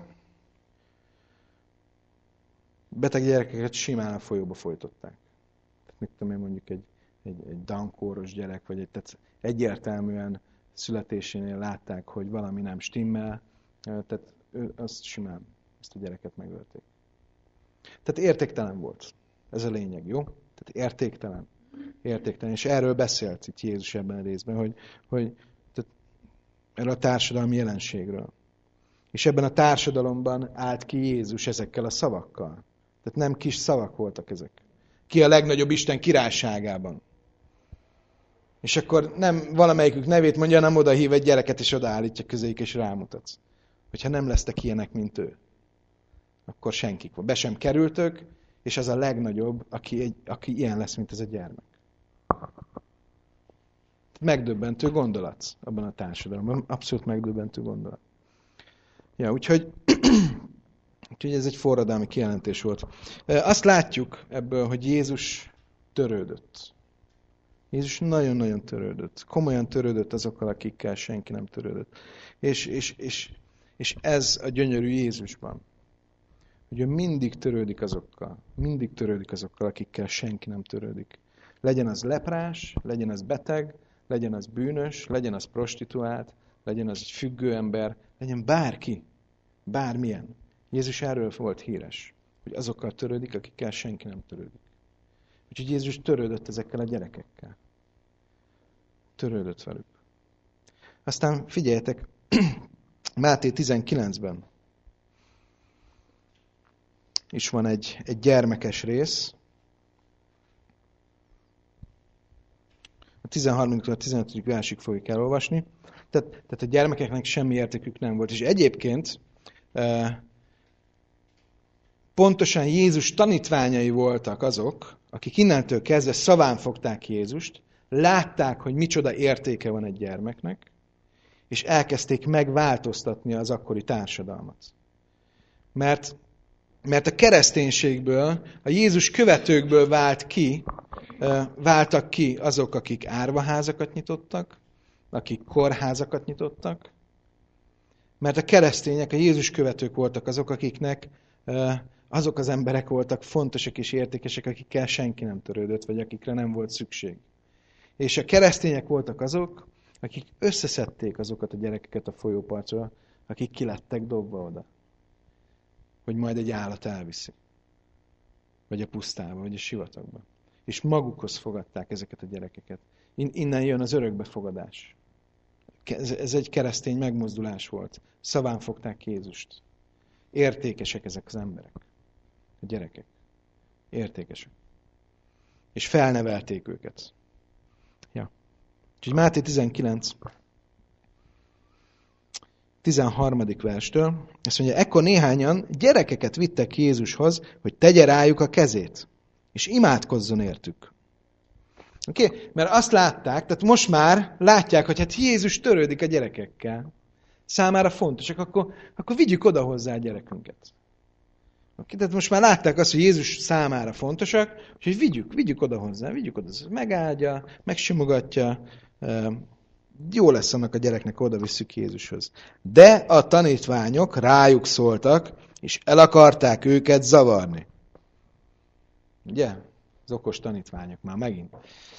beteg gyerekeket simán a folyóba folytották. Tehát mit tudom én, mondjuk egy, egy, egy dankóros gyerek, vagy egy, tehát egyértelműen születésénél látták, hogy valami nem stimmel, tehát ő, azt simán, ezt a gyereket megölték. Tehát értéktelen volt. Ez a lényeg, jó? Tehát értéktelen. Értéktelen. És erről beszélt itt Jézus ebben a részben, hogy, hogy tehát erről a társadalmi jelenségről. És ebben a társadalomban állt ki Jézus ezekkel a szavakkal. Tehát nem kis szavak voltak ezek. Ki a legnagyobb Isten királyságában. És akkor nem valamelyikük nevét mondja, nem oda hív egy gyereket, és odaállítja közéjük, és rámutatsz. Hogyha nem lesztek ilyenek, mint ő, akkor senkik van. Be sem kerültök, és az a legnagyobb, aki, egy, aki ilyen lesz, mint ez a gyermek. Megdöbbentő gondolat abban a társadalomban. Abszolút megdöbbentő gondolat. Ja, úgyhogy, úgyhogy ez egy forradalmi kijelentés volt. Azt látjuk ebből, hogy Jézus törődött. Jézus nagyon-nagyon törődött. Komolyan törődött azokkal, akikkel senki nem törődött. És, és, és, és ez a gyönyörű Jézusban. Hogy ő mindig törődik azokkal. Mindig törődik azokkal, akikkel senki nem törődik. Legyen az leprás, legyen az beteg, legyen az bűnös, legyen az prostituált, legyen az egy függő ember, legyen bárki, bármilyen. Jézus erről volt híres, hogy azokkal törődik, akikkel senki nem törődik. Úgyhogy Jézus törődött ezekkel a gyerekekkel. Törődött velük. Aztán figyeljetek, Máté tizenkilencben is van egy, egy gyermekes rész. A tizenharmadik a tizenötödik versig fogjuk elolvasni. Tehát, tehát a gyermekeknek semmi értékük nem volt. És egyébként pontosan Jézus tanítványai voltak azok, akik innentől kezdve szaván fogták Jézust, látták, hogy micsoda értéke van egy gyermeknek, és elkezdték megváltoztatni az akkori társadalmat. Mert, mert a kereszténységből, a Jézus követőkből vált ki, váltak ki azok, akik árvaházakat nyitottak, akik kórházakat nyitottak, mert a keresztények, a Jézus követők voltak azok, akiknek azok az emberek voltak fontosak és értékesek, akikkel senki nem törődött, vagy akikre nem volt szükség. És a keresztények voltak azok, akik összeszedték azokat a gyerekeket a folyópartra, akik kilettek dobva oda. Hogy majd egy állat elviszi. Vagy a pusztába, vagy a sivatagba. És magukhoz fogadták ezeket a gyerekeket. Innen jön az örökbefogadás. Ez egy keresztény megmozdulás volt. Szaván fogták Jézust. Értékesek ezek az emberek. A gyerekek. Értékesek. És felnevelték őket. Ja. Úgyhogy Máté tizenkilenc tizenharmadik verstől, azt mondja, ekkor néhányan gyerekeket vittek Jézushoz, hogy tegye rájuk a kezét, és imádkozzon értük. Oké? Okay? Mert azt látták, tehát most már látják, hogy hát Jézus törődik a gyerekekkel. Számára fontosak, akkor, akkor vigyük oda hozzá a gyerekünket. Okay? Tehát most már látták azt, hogy Jézus számára fontosak, hogy vigyük, vigyük oda hozzá, vigyük oda, megáldja, megsimogatja, jó lesz annak a gyereknek, oda visszük Jézushoz. De a tanítványok rájuk szóltak, és el akarták őket zavarni. Ugye? Az okos tanítványok már megint.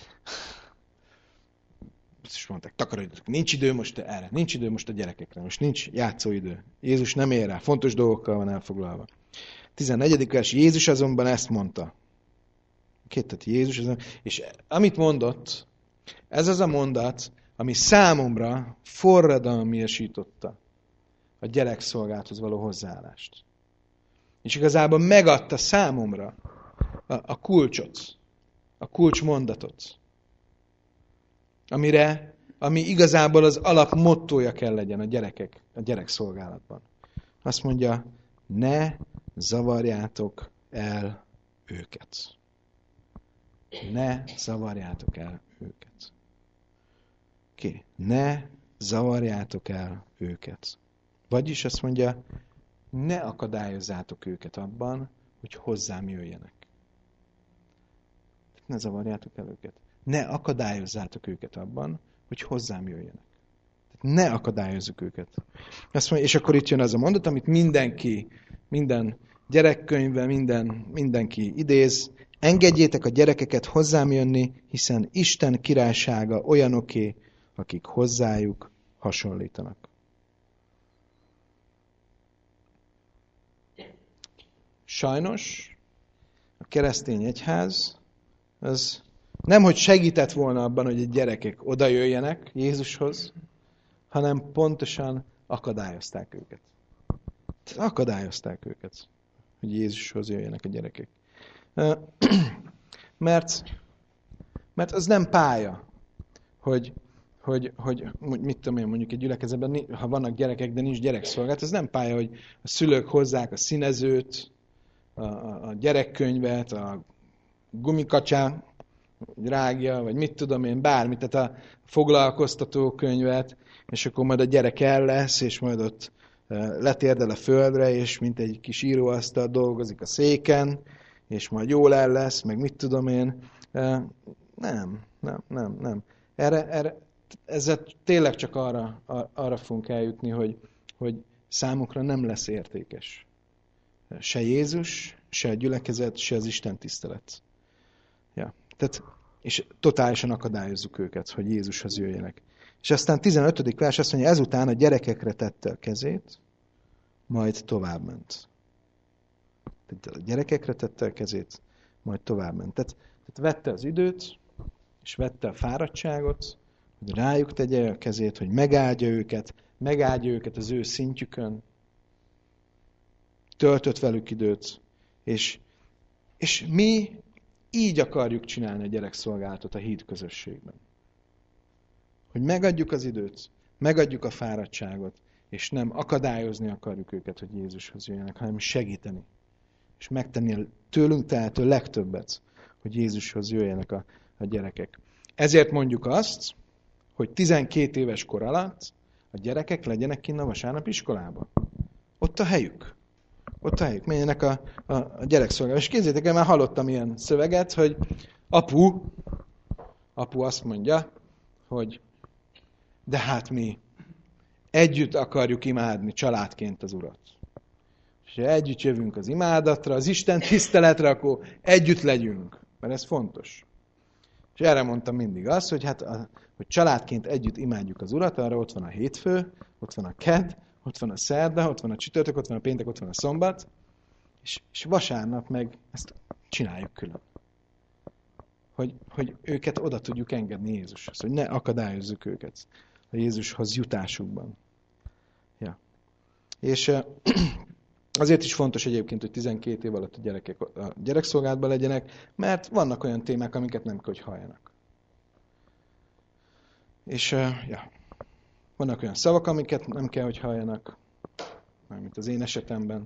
Azt is mondták, takarodjatok, nincs idő most erre, nincs idő most a gyerekekre, most nincs játszóidő. Jézus nem ér rá, fontos dolgokkal van elfoglalva. tizennegyedik vers, Jézus azonban ezt mondta. Tehát Jézus azonban, és amit mondott, ez az a mondat, ami számomra forradalmiasította a gyerekszolgálathoz való hozzáállást. És igazából megadta számomra a, a kulcsot, a kulcsmondatot, amire, ami igazából az alap mottója kell legyen a gyerekek, a gyerekszolgálatban. Azt mondja, ne zavarjátok el őket. Ne zavarjátok el őket. Oké, ne zavarjátok el őket. Vagyis azt mondja, ne akadályozzátok őket abban, hogy hozzám jöjjenek. Ne zavarjátok el őket. Ne akadályozzátok őket abban, hogy hozzám jöjjenek. Ne akadályozzuk őket. Azt mondja, és akkor itt jön az a mondat, amit mindenki, minden gyerekkönyvben, minden, mindenki idéz, engedjétek a gyerekeket hozzám jönni, hiszen Isten királysága olyanoké, akik hozzájuk hasonlítanak. Sajnos a keresztény egyház az nem, hogy segített volna abban, hogy a gyerekek oda jöjjenek Jézushoz, hanem pontosan akadályozták őket. Akadályozták őket, hogy Jézushoz jöjjenek a gyerekek. Mert, mert az nem pálya, hogy, hogy, hogy mit tudom én, mondjuk egy gyülekezetben, ha vannak gyerekek, de nincs gyerekszolgálat, ez nem pálya, hogy a szülők hozzák a színezőt, a, a, a gyerekkönyvet, a gumikacsán, rágja, vagy mit tudom én, bármit, tehát a foglalkoztató könyvet, és akkor majd a gyerek el lesz, és majd ott letérdel a földre, és mint egy kis íróasztal dolgozik a széken, és majd jól el lesz, meg mit tudom én. Nem, nem, nem, nem. Erre, erre, ezzel tényleg csak arra, arra fogunk eljutni, hogy, hogy számukra nem lesz értékes. Se Jézus, se a gyülekezet, se az Isten tisztelet. Ja. Tehát, és totálisan akadályozzuk őket, hogy Jézushoz jöjjenek. És aztán tizenötödik vers azt mondja, ezután a gyerekekre tette a kezét, majd továbbment. Tehát a gyerekekre tette a kezét, majd továbbment. Tehát, tehát vette az időt, és vette a fáradtságot, hogy rájuk tegye a kezét, hogy megáldja őket, megáldja őket az ő szintjükön, töltött velük időt, és, és mi így akarjuk csinálni a gyerekszolgálatot a híd közösségben. Hogy megadjuk az időt, megadjuk a fáradtságot, és nem akadályozni akarjuk őket, hogy Jézushoz jöjjenek, hanem segíteni. És megtenni tőlünk tehető legtöbbet, hogy Jézushoz jöjjenek a, a gyerekek. Ezért mondjuk azt, hogy tizenkét éves kor alatt a gyerekek legyenek kinn a vasárnap iskolában. Ott a helyük. Ott a helyük. Menjenek a, a, a gyerekszolgálatba. És képzeljétek el, már hallottam ilyen szöveget, hogy apu, apu azt mondja, hogy de hát mi együtt akarjuk imádni családként az Urat. És ha együtt jövünk az imádatra, az Isten tiszteletre, akkor együtt legyünk. Mert ez fontos. És erre mondtam mindig azt, hogy hát a, hogy családként együtt imádjuk az Urat, arra ott van a hétfő, ott van a kedd, ott van a szerda, ott van a csütörtök, ott van a péntek, ott van a szombat, és, és vasárnap meg ezt csináljuk külön. Hogy, hogy őket oda tudjuk engedni Jézushoz, hogy ne akadályozzuk őket a Jézushoz jutásukban. Ja. És azért is fontos egyébként, hogy tizenkét év alatt a gyerekek a gyerekszolgálatban legyenek, mert vannak olyan témák, amiket nem kell, hogy halljanak. És ja, vannak olyan szavak, amiket nem kell, hogy halljanak, mármint az én esetemben.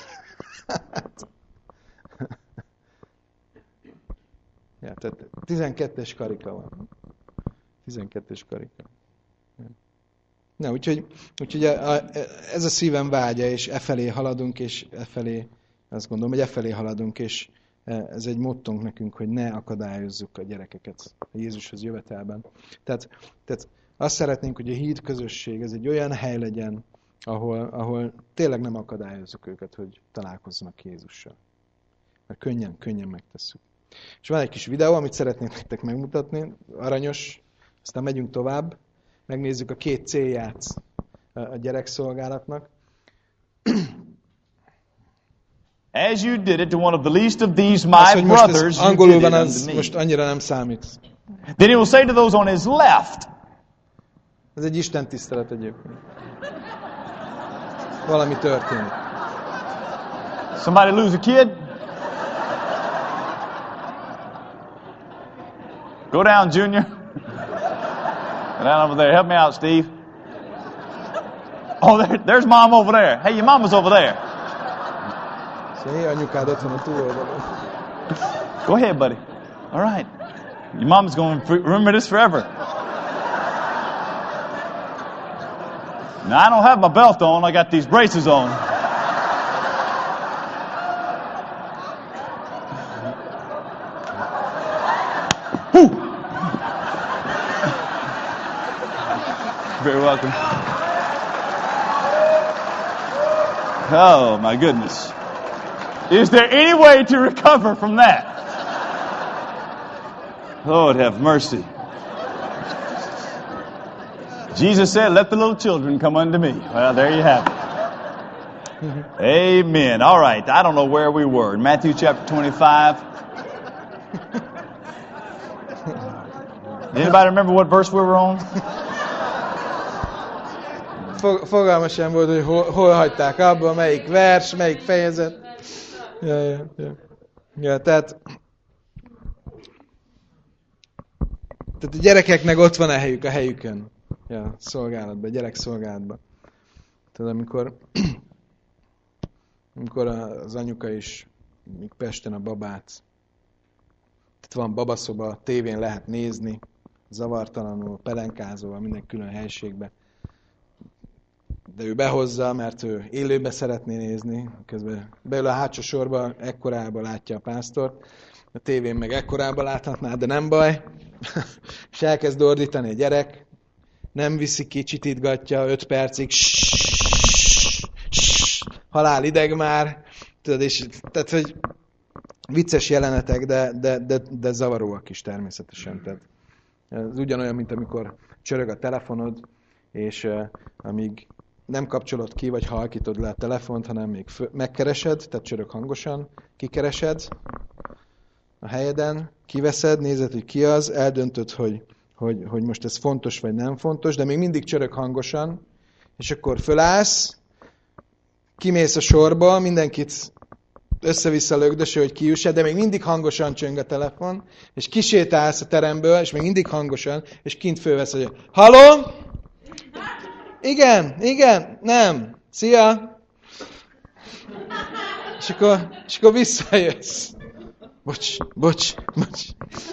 Ja, tehát tizenkettes karika van. tizenkettes karika. Na, úgyhogy, úgyhogy a, a, ez a szívem vágya, és e felé haladunk, és e felé, azt gondolom, hogy e felé haladunk, és ez egy mottónk nekünk, hogy ne akadályozzuk a gyerekeket a Jézushoz jövetelben. Tehát, tehát azt szeretnénk, hogy a híd közösség, ez egy olyan hely legyen, ahol, ahol tényleg nem akadályozzuk őket, hogy találkozzanak Jézussal. Mert könnyen, könnyen megtesszük. És van egy kis videó, amit szeretnék nektek megmutatni, aranyos, aztán megyünk tovább, megnézzük a két célját a gyerekszolgálatnak. As you did it to one of the least of these Az, my hogy most brothers, ez you angolul did van, it az unto me. most annyira nem számít. Then he will say to those on his left, Ez egy Isten tisztelet egyébként. Valami történik. somebody lose a kid? Go down, Junior. Go down over there. Help me out, Steve. Oh, there, there's Mom over there. Hey, your mama's over there. Szóval anyukád ott van a túloldalon. Go ahead, buddy. All right. Your mom's going to remember this forever. Now, I don't have my belt on. I got these braces on. Whew. Very welcome. Oh, my goodness. Is there any way to recover from that? Lord have mercy. Jesus said, let the little children come unto me. Well, there you have it. Amen. All right. I don't know where we were. In Matthew chapter twenty-five. Anybody remember what verse we were on? Fogalma sem volt, hogy hol, hol hagyták abba, melyik vers, melyik fejezet. Ja, ja, ja. Ja, tehát, tehát a gyerekeknek ott van a helyük, a helyükön. Ja, szolgálatban, gyerekszolgálatban. Tehát amikor, amikor az anyuka is, még Pesten a babát, tehát van babaszoba, tévén lehet nézni, zavartalanul, pelenkázóval, minden külön helységbe. De ő behozza, mert ő élőbe szeretné nézni, közben beül a hátsó sorba, ekkorába látja a pásztort, a tévén meg ekkorába láthatná, de nem baj, és elkezd ordítani a gyerek, nem viszi ki, csitítgatja öt percig, halál ideg már, tudod, és tehát, hogy vicces jelenetek, de, de, de, de zavaróak is természetesen. Tehát ez ugyanolyan, mint amikor csörög a telefonod, és uh, amíg nem kapcsolod ki, vagy halkítod le a telefont, hanem még fő, megkeresed, tehát csörög hangosan, kikeresed a helyeden, kiveszed, nézed, hogy ki az, eldöntöd, hogy, hogy, hogy most ez fontos, vagy nem fontos, de még mindig csörög hangosan, és akkor fölállsz, kimész a sorba, mindenkit össze-vissza lögdöső, hogy kiüsse, de még mindig hangosan csöng a telefon, és kisétálsz a teremből, és még mindig hangosan, és kint fölvesz, hogy halló? Igen, igen, nem. Szia! És akkor, és akkor visszajössz. Bocs, bocs, bocs.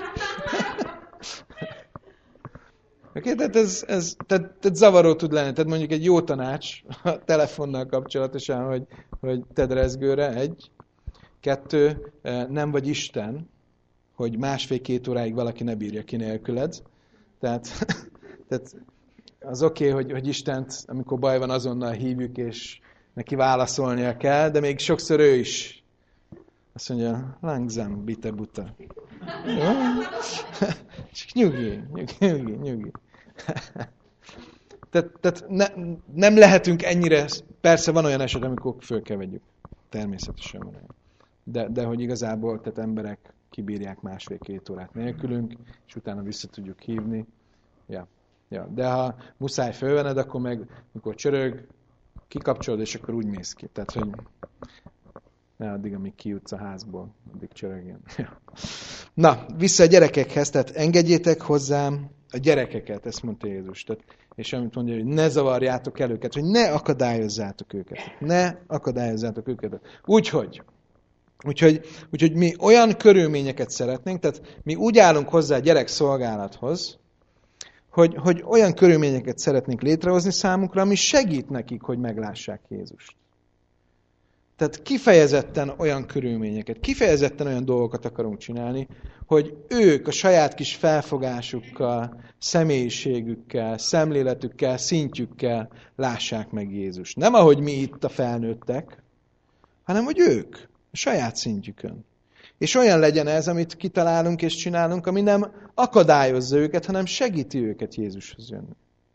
Okay, tehát ez, ez tehát, tehát zavaró tud lenni. Tehát mondjuk egy jó tanács a telefonnal kapcsolatosan, hogy, hogy tedd rezgőre, egy. Kettő, nem vagy Isten, hogy másfél-két óráig valaki ne bírja ki nélküled. Tehát, tehát az oké, okay, hogy, hogy Istent, amikor baj van, azonnal hívjuk, és neki válaszolnia kell, de még sokszor ő is azt mondja, langsam, bitte, buta. Jó? Csak nyugi, nyugi, nyugi, nyugi. Tehát, tehát ne, nem lehetünk ennyire, persze van olyan eset, amikor föl kell vegyük. Természetesen van olyan. De, de hogy igazából, tehát emberek kibírják másfél-két órát nélkülünk, és utána vissza tudjuk hívni. Ja, ja. De ha muszáj fölvenned, akkor meg, amikor csörög, kikapcsolod, és akkor úgy mész ki. Tehát, hogy ne addig, amíg kijutsz a házból, addig csörögjön. Ja. Na, vissza a gyerekekhez, tehát engedjétek hozzám a gyerekeket, ezt mondta Jézus. Tehát, és amit mondja, hogy ne zavarjátok el őket, hogy ne akadályozzátok őket. Ne akadályozzátok őket. Úgyhogy, úgyhogy, úgyhogy mi olyan körülményeket szeretnénk, tehát mi úgy állunk hozzá a gyerekszolgálathoz, hogy, hogy olyan körülményeket szeretnénk létrehozni számukra, ami segít nekik, hogy meglássák Jézust. Tehát kifejezetten olyan körülményeket, kifejezetten olyan dolgokat akarunk csinálni, hogy ők a saját kis felfogásukkal, személyiségükkel, szemléletükkel, szintjükkel lássák meg Jézust. Nem ahogy mi itt a felnőttek, hanem hogy ők, a saját szintjükön. És olyan legyen ez, amit kitalálunk és csinálunk, ami nem akadályozza őket, hanem segíti őket Jézushoz jönni.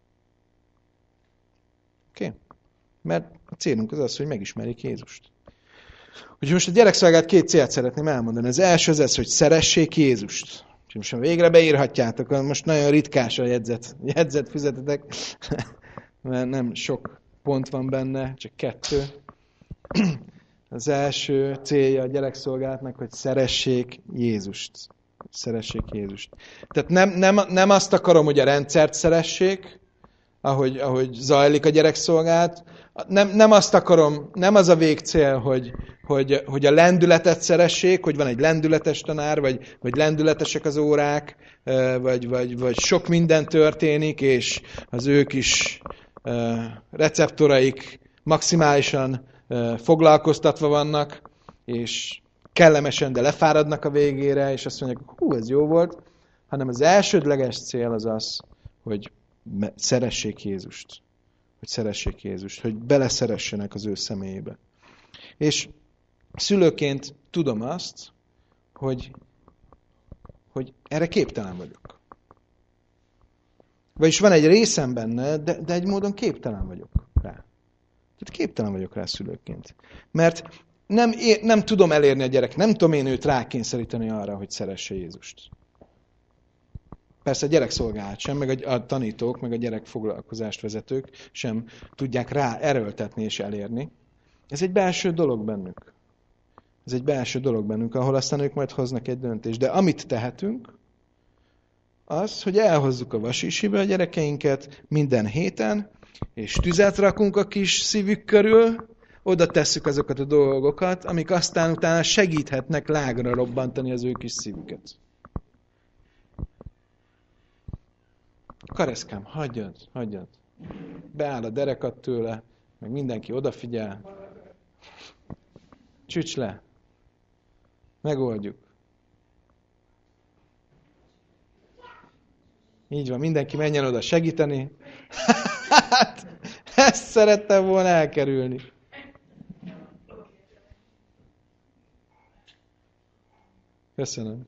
Oké? Okay? Mert a célunk az az, hogy megismerjék Jézust. Úgyhogy most a gyerekszolgálat két célt szeretném elmondani. Az első az ez, hogy szeressék Jézust. És most végre beírhatjátok, most nagyon ritkás a jegyzet, jegyzet füzetetek, mert nem sok pont van benne, csak kettő. Az első célja a gyerekszolgálatnak, hogy szeressék Jézust. Szeressék Jézust. Tehát nem, nem, nem azt akarom, hogy a rendszert szeressék, ahogy, ahogy zajlik a gyerekszolgálat. Nem, nem azt akarom, nem az a végcél, hogy, hogy, hogy a lendületet szeressék, hogy van egy lendületes tanár, vagy, vagy lendületesek az órák, vagy, vagy, vagy sok minden történik, és az ő kis receptoraik maximálisan foglalkoztatva vannak, és kellemesen, de lefáradnak a végére, és azt mondják, hú, ez jó volt, hanem az elsődleges cél az az, hogy szeressék Jézust. Hogy szeressék Jézust, hogy beleszeressenek az ő személyébe. És szülőként tudom azt, hogy, hogy erre képtelen vagyok. Vagyis van egy részem benne, de, de egy módon képtelen vagyok rá. Tehát képtelen vagyok rá szülőként. Mert nem, nem tudom elérni a gyerek, nem tudom én őt rákényszeríteni arra, hogy szeresse Jézust. Persze a gyerekszolgálat sem, meg a, a tanítók, meg a gyerekfoglalkozást vezetők sem tudják rá erőltetni és elérni. Ez egy belső dolog bennük. Ez egy belső dolog bennünk, ahol aztán ők majd hoznak egy döntést. De amit tehetünk, az, hogy elhozzuk a vasisibe a gyerekeinket minden héten, és tüzet rakunk a kis szívük körül, oda tesszük azokat a dolgokat, amik aztán utána segíthetnek lágra robbantani az ő kis szívüket. Kareszkám, hagyjad, hagyjad. Beáll a derekat tőle, meg mindenki odafigyel. Csücs le. Megoldjuk. Így van, mindenki menjen oda segíteni. Hát, ezt szerettem volna elkerülni. Köszönöm.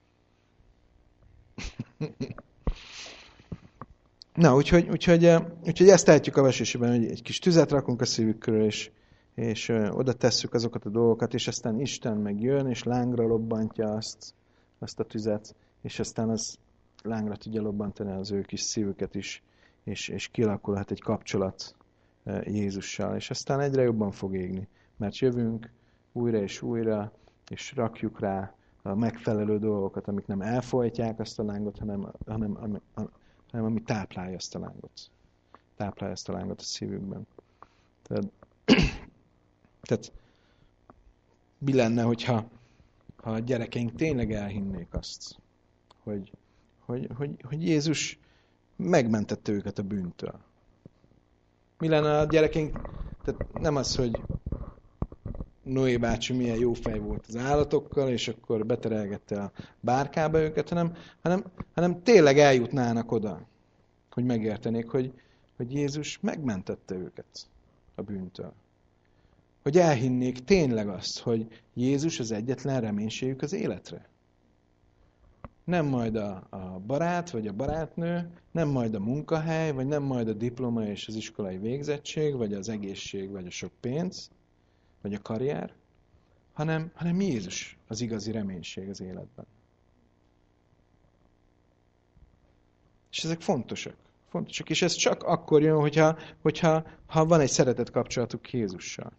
Na, úgyhogy, úgyhogy, úgyhogy ezt tehetjük a vesésében, hogy egy kis tüzet rakunk a szívük körül, és, és oda tesszük azokat a dolgokat, és aztán Isten megjön, és lángra lobbantja azt, azt a tüzet, és aztán az lángra tudja lobbantani az ő kis szívüket is, és, és kialakulhat egy kapcsolat Jézussal, és aztán egyre jobban fog égni, mert jövünk újra és újra, és rakjuk rá a megfelelő dolgokat, amik nem elfolytják azt a lángot, hanem, hanem, hanem ami táplálja azt a lángot. táplálja ezt a lángot a szívükben. Tehát, tehát mi lenne, hogyha ha a gyerekeink tényleg elhinnék azt, hogy, hogy, hogy, hogy Jézus megmentette őket a bűntől. Mi lenne a gyerekeink, tehát nem az, hogy Noé bácsi milyen jó fej volt az állatokkal, és akkor beterelgette a bárkába őket, hanem, hanem, hanem tényleg eljutnának oda, hogy megértenék, hogy, hogy Jézus megmentette őket a bűntől. Hogy elhinnék tényleg azt, hogy Jézus az egyetlen reménységük az életre. Nem majd a, a barát, vagy a barátnő, nem majd a munkahely, vagy nem majd a diploma és az iskolai végzettség, vagy az egészség, vagy a sok pénz, vagy a karrier, hanem, hanem Jézus az igazi reménység az életben. És ezek fontosak. Fontosak. És ez csak akkor jön, hogyha, hogyha ha van egy szeretet kapcsolatuk Jézussal.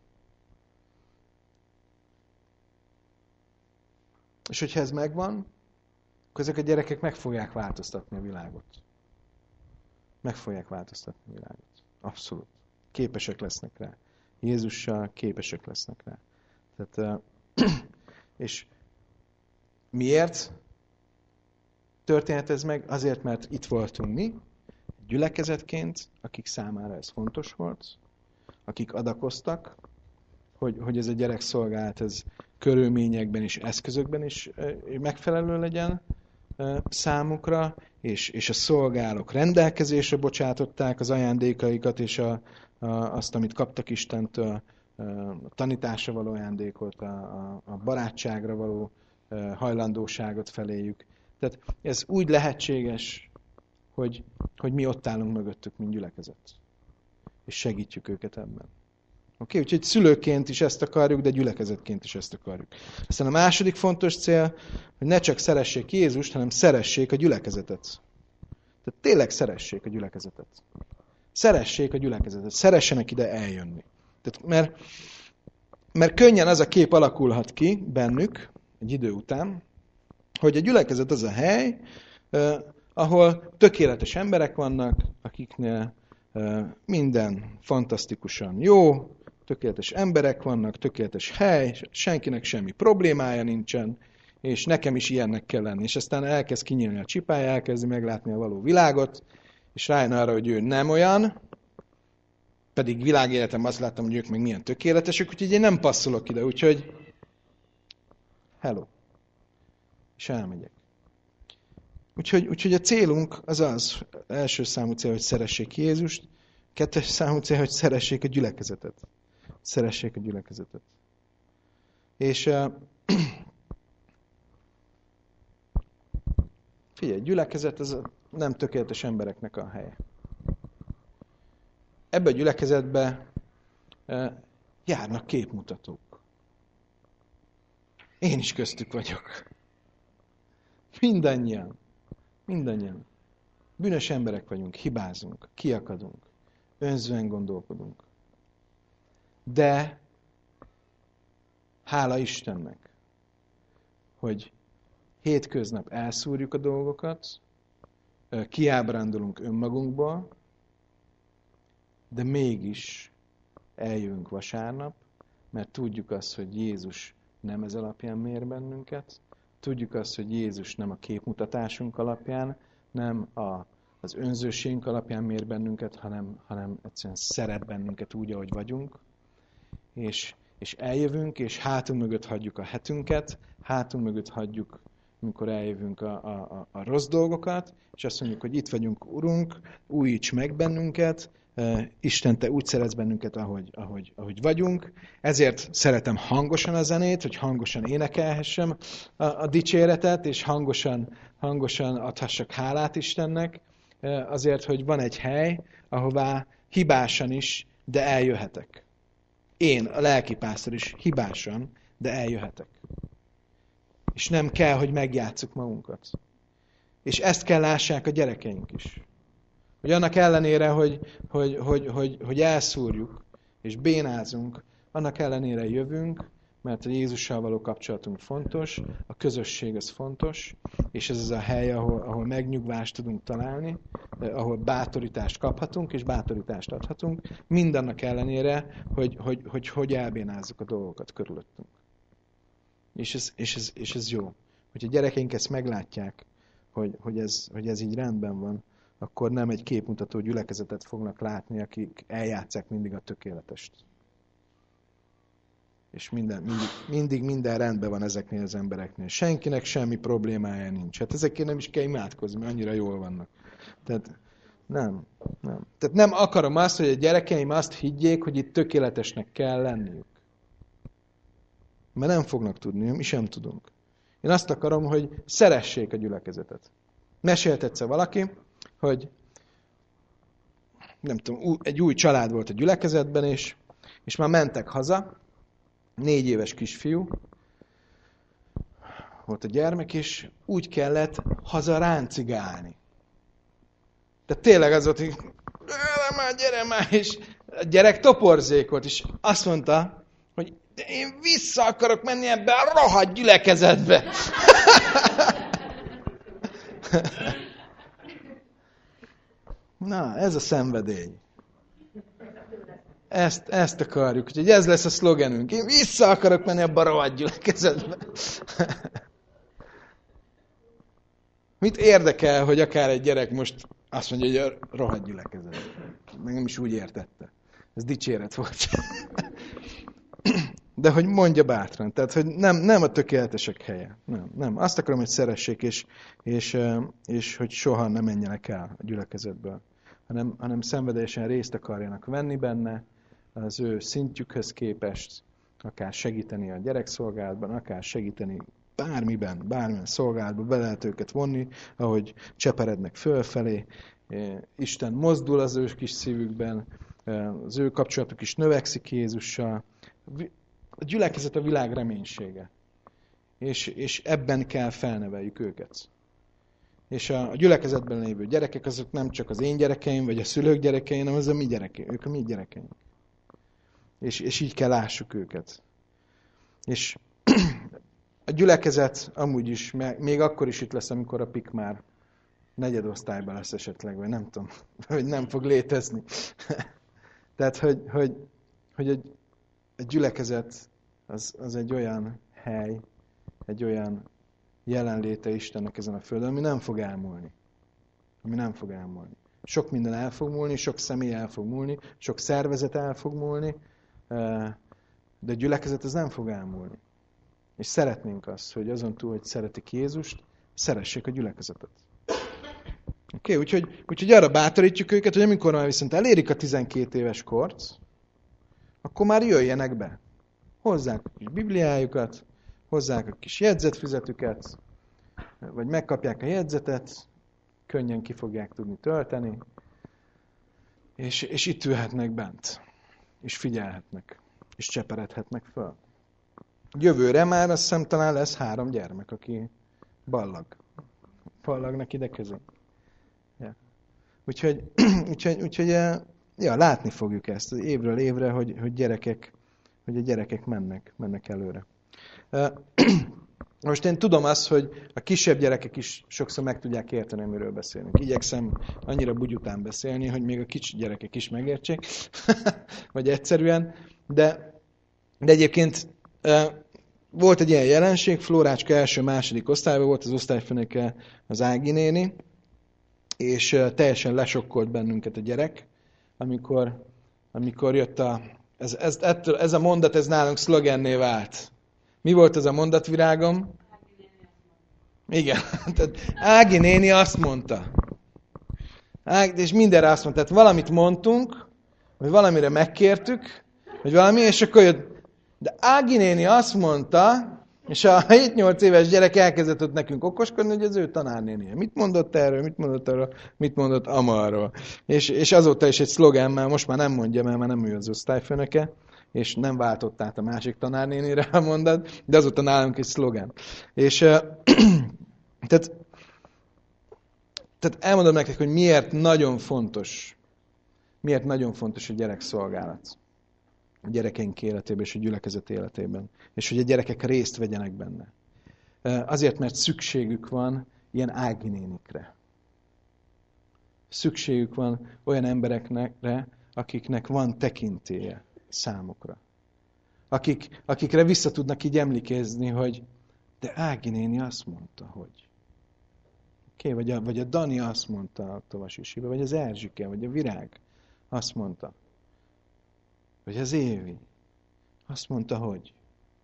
És hogyha ez megvan, akkor ezek a gyerekek meg fogják változtatni a világot. Meg fogják változtatni a világot. Abszolút. Képesek lesznek rá. Jézussal képesek lesznek rá. Tehát, és miért történhet ez meg? Azért, mert itt voltunk mi, gyülekezetként, akik számára ez fontos volt, akik adakoztak, hogy, hogy ez a gyerekszolgálat ez körülményekben és eszközökben is megfelelő legyen számukra, és, és a szolgálók rendelkezésre bocsátották az ajándékaikat, és a, a, azt, amit kaptak Istentől, a tanításra való ajándékot, a, a, a barátságra való hajlandóságot feléjük. Tehát ez úgy lehetséges, hogy, hogy mi ott állunk mögöttük, mint gyülekezet. És segítjük őket ebben. Oké, okay? Úgyhogy szülőként is ezt akarjuk, de gyülekezetként is ezt akarjuk. Aztán a második fontos cél, hogy ne csak szeressék Jézust, hanem szeressék a gyülekezetet. Tehát tényleg szeressék a gyülekezetet. Szeressék a gyülekezetet. Szeressenek ide eljönni. Tehát, mert, mert könnyen az a kép alakulhat ki bennük egy idő után, hogy a gyülekezet az a hely, eh, ahol tökéletes emberek vannak, akiknél eh, minden fantasztikusan jó, tökéletes emberek vannak, tökéletes hely, senkinek semmi problémája nincsen, és nekem is ilyennek kell lenni. És aztán elkezd kinyílni a csipája, elkezdi meglátni a való világot, és rájön arra, hogy ő nem olyan, pedig világéletemben azt láttam, hogy ők meg milyen tökéletesek, úgyhogy én nem passzolok ide, úgyhogy hello. És elmegyek. Úgyhogy, úgyhogy a célunk az az, első számú cél, hogy szeressék Jézust, kettes számú cél, hogy szeressék a gyülekezetet. Szeressék a gyülekezetet. És uh, figyelj, gyülekezet az a nem tökéletes embereknek a helye. Ebbe a gyülekezetbe uh, járnak képmutatók. Én is köztük vagyok. Mindannyian. Mindannyian. Bűnös emberek vagyunk, hibázunk, kiakadunk, önzően gondolkodunk. De hála Istennek, hogy hétköznap elszúrjuk a dolgokat, kiábrándulunk önmagunkból, de mégis eljövünk vasárnap, mert tudjuk azt, hogy Jézus nem ez alapján mér bennünket, tudjuk azt, hogy Jézus nem a képmutatásunk alapján, nem a, az önzőségünk alapján mér bennünket, hanem, hanem egyszerűen szeret bennünket úgy, ahogy vagyunk. És, és eljövünk, és hátunk mögött hagyjuk a hetünket, hátunk mögött hagyjuk, amikor eljövünk a, a, a rossz dolgokat, és azt mondjuk, hogy itt vagyunk, Urunk, újíts meg bennünket, Isten, Te úgy szeretsz bennünket, ahogy, ahogy, ahogy vagyunk. Ezért szeretem hangosan a zenét, hogy hangosan énekelhessem a, a dicséretet, és hangosan, hangosan adhassak hálát Istennek, azért, hogy van egy hely, ahová hibásan is, de eljöhetek. Én, a lelkipásztor is hibásan, de eljöhetek. És nem kell, hogy megjátsszuk magunkat. És ezt kell lássák a gyerekeink is. Hogy annak ellenére, hogy, hogy, hogy, hogy, hogy elszúrjuk, és bénázunk, annak ellenére jövünk, mert a Jézussal való kapcsolatunk fontos, a közösség az fontos, és ez az a hely, ahol, ahol megnyugvást tudunk találni, ahol bátorítást kaphatunk, és bátorítást adhatunk, mindannak ellenére, hogy hogy, hogy, hogy elbénázzuk a dolgokat körülöttünk. És ez, és ez, és ez jó. Hogyha a gyerekeink ezt meglátják, hogy, hogy, ez, hogy ez így rendben van, akkor nem egy képmutató gyülekezetet fognak látni, akik eljátszák mindig a tökéletest. És minden, mindig, mindig minden rendben van ezeknél az embereknél. Senkinek semmi problémája nincs. Hát ezekért nem is kell imádkozni, mert annyira jól vannak. Tehát nem, nem. Tehát nem akarom azt, hogy a gyerekeim azt higgyék, hogy itt tökéletesnek kell lenniük. Mert nem fognak tudni, mi sem tudunk. Én azt akarom, hogy szeressék a gyülekezetet. Mesélt egyszer valaki, hogy nem tudom, egy új család volt a gyülekezetben, és, és már mentek haza, négy éves kisfiú volt a gyermek, és úgy kellett haza ráncigálni. Tehát tényleg az volt, hogy gyere már, gyere már, és a gyerek toporzékolt, és azt mondta, hogy de én vissza akarok menni ebbe a rohadt gyülekezetbe. Na, ez a szenvedély. Ezt, ezt akarjuk, úgyhogy ez lesz a szlogenünk. Én vissza akarok menni abba a rohadt gyülekezetbe. Mit érdekel, hogy akár egy gyerek most azt mondja, hogy a rohadt gyülekezetbe. Meg nem is úgy értette. Ez dicséret volt. De hogy mondja bátran. Tehát, hogy nem, nem a tökéletesek helye. Nem, nem. Azt akarom, hogy szeressék, és, és, és hogy soha ne menjenek el a gyülekezetből. Hanem, hanem szenvedélyesen részt akarjanak venni benne, az ő szintjükhöz képest, akár segíteni a gyerekszolgálatban, akár segíteni bármiben, bármilyen szolgálatban be lehet őket vonni, ahogy cseperednek fölfelé. Isten mozdul az ő kis szívükben, az ő kapcsolatuk is növekszik Jézussal. A gyülekezet a világ reménysége. És, és ebben kell felneveljük őket. És a, a gyülekezetben lévő gyerekek, azok nem csak az én gyerekeim, vagy a szülők gyerekei, hanem az a mi gyerekeink, ők a mi gyerekeink. És, és így kell lássuk őket. És a gyülekezet amúgy is, még akkor is itt lesz, amikor a pik már negyedosztályban lesz esetleg, vagy nem tudom, hogy nem fog létezni. Tehát, hogy, hogy, hogy a, a gyülekezet az, az egy olyan hely, egy olyan jelenléte Istennek ezen a földön, ami nem fog elmúlni. Ami nem fog elmúlni. Sok minden el fog múlni, sok személy el fog múlni, sok szervezet el fog múlni, de a gyülekezet az nem fog elmúlni. És szeretnénk azt, hogy azon túl, hogy szeretik Jézust, szeressék a gyülekezetet. Oké, okay, úgyhogy, úgyhogy arra bátorítjuk őket, hogy amikor már viszont elérik a tizenkét éves kort, akkor már jöjjenek be. Hozzák a kis bibliájukat, hozzák a kis jegyzetfüzetüket, vagy megkapják a jegyzetet, könnyen ki fogják tudni tölteni, és, és itt ülhetnek bent, és figyelhetnek, és cseperedhetnek föl. Jövőre már azt hiszem talán lesz három gyermek, aki ballag. Ballagnak ide közé. Ja. Úgyhogy, úgyhogy, úgyhogy ja, látni fogjuk ezt évről évre, hogy, hogy, gyerekek, hogy a gyerekek mennek, mennek előre. Most én tudom azt, hogy a kisebb gyerekek is sokszor meg tudják érteni, amiről beszélünk. Igyekszem annyira bugyután beszélni, hogy még a kicsi gyerekek is megértsék, vagy egyszerűen, de, de egyébként volt egy ilyen jelenség, Flórácska első-második osztályban volt, az osztályfőnöke az Ági néni, és teljesen lesokkolt bennünket a gyerek, amikor, amikor jött a... Ez, ez, ettől, ez a mondat, ez nálunk szlogenné vált. Mi volt az a mondatvirágom? Igen. Tehát Ági néni azt mondta. Ági, és mindenre azt mondta. Tehát valamit mondtunk, vagy valamire megkértük, vagy valami, és akkor jött. De Ági néni azt mondta, és a hét-nyolc éves gyerek elkezdett ott nekünk okoskodni, hogy az ő tanárnénie. Mit mondott erről, mit mondott arról, mit mondott amarról. És, és azóta is egy szlogen, mert most már nem mondja, mert már nem ő az osztályfőnöke, és nem váltott át a másik tanárnénire a mondat, de azóta nálunk egy szlogen. És uh, tehát, tehát elmondom nektek, hogy miért nagyon fontos, miért nagyon fontos a gyerekszolgálat. a gyerekeink életében és a gyülekezet életében. És hogy a gyerekek részt vegyenek benne. Azért, mert szükségük van ilyen áginénikre. Szükségük van olyan emberekre, akiknek van tekintélye számukra. Akik, akikre vissza tudnak így emlékezni, hogy de Ági néni azt mondta, hogy. Okay, vagy, a, vagy a Dani azt mondta a Tovasisibe, vagy az Erzsike, vagy a Virág azt mondta. Vagy az Évi azt mondta, hogy.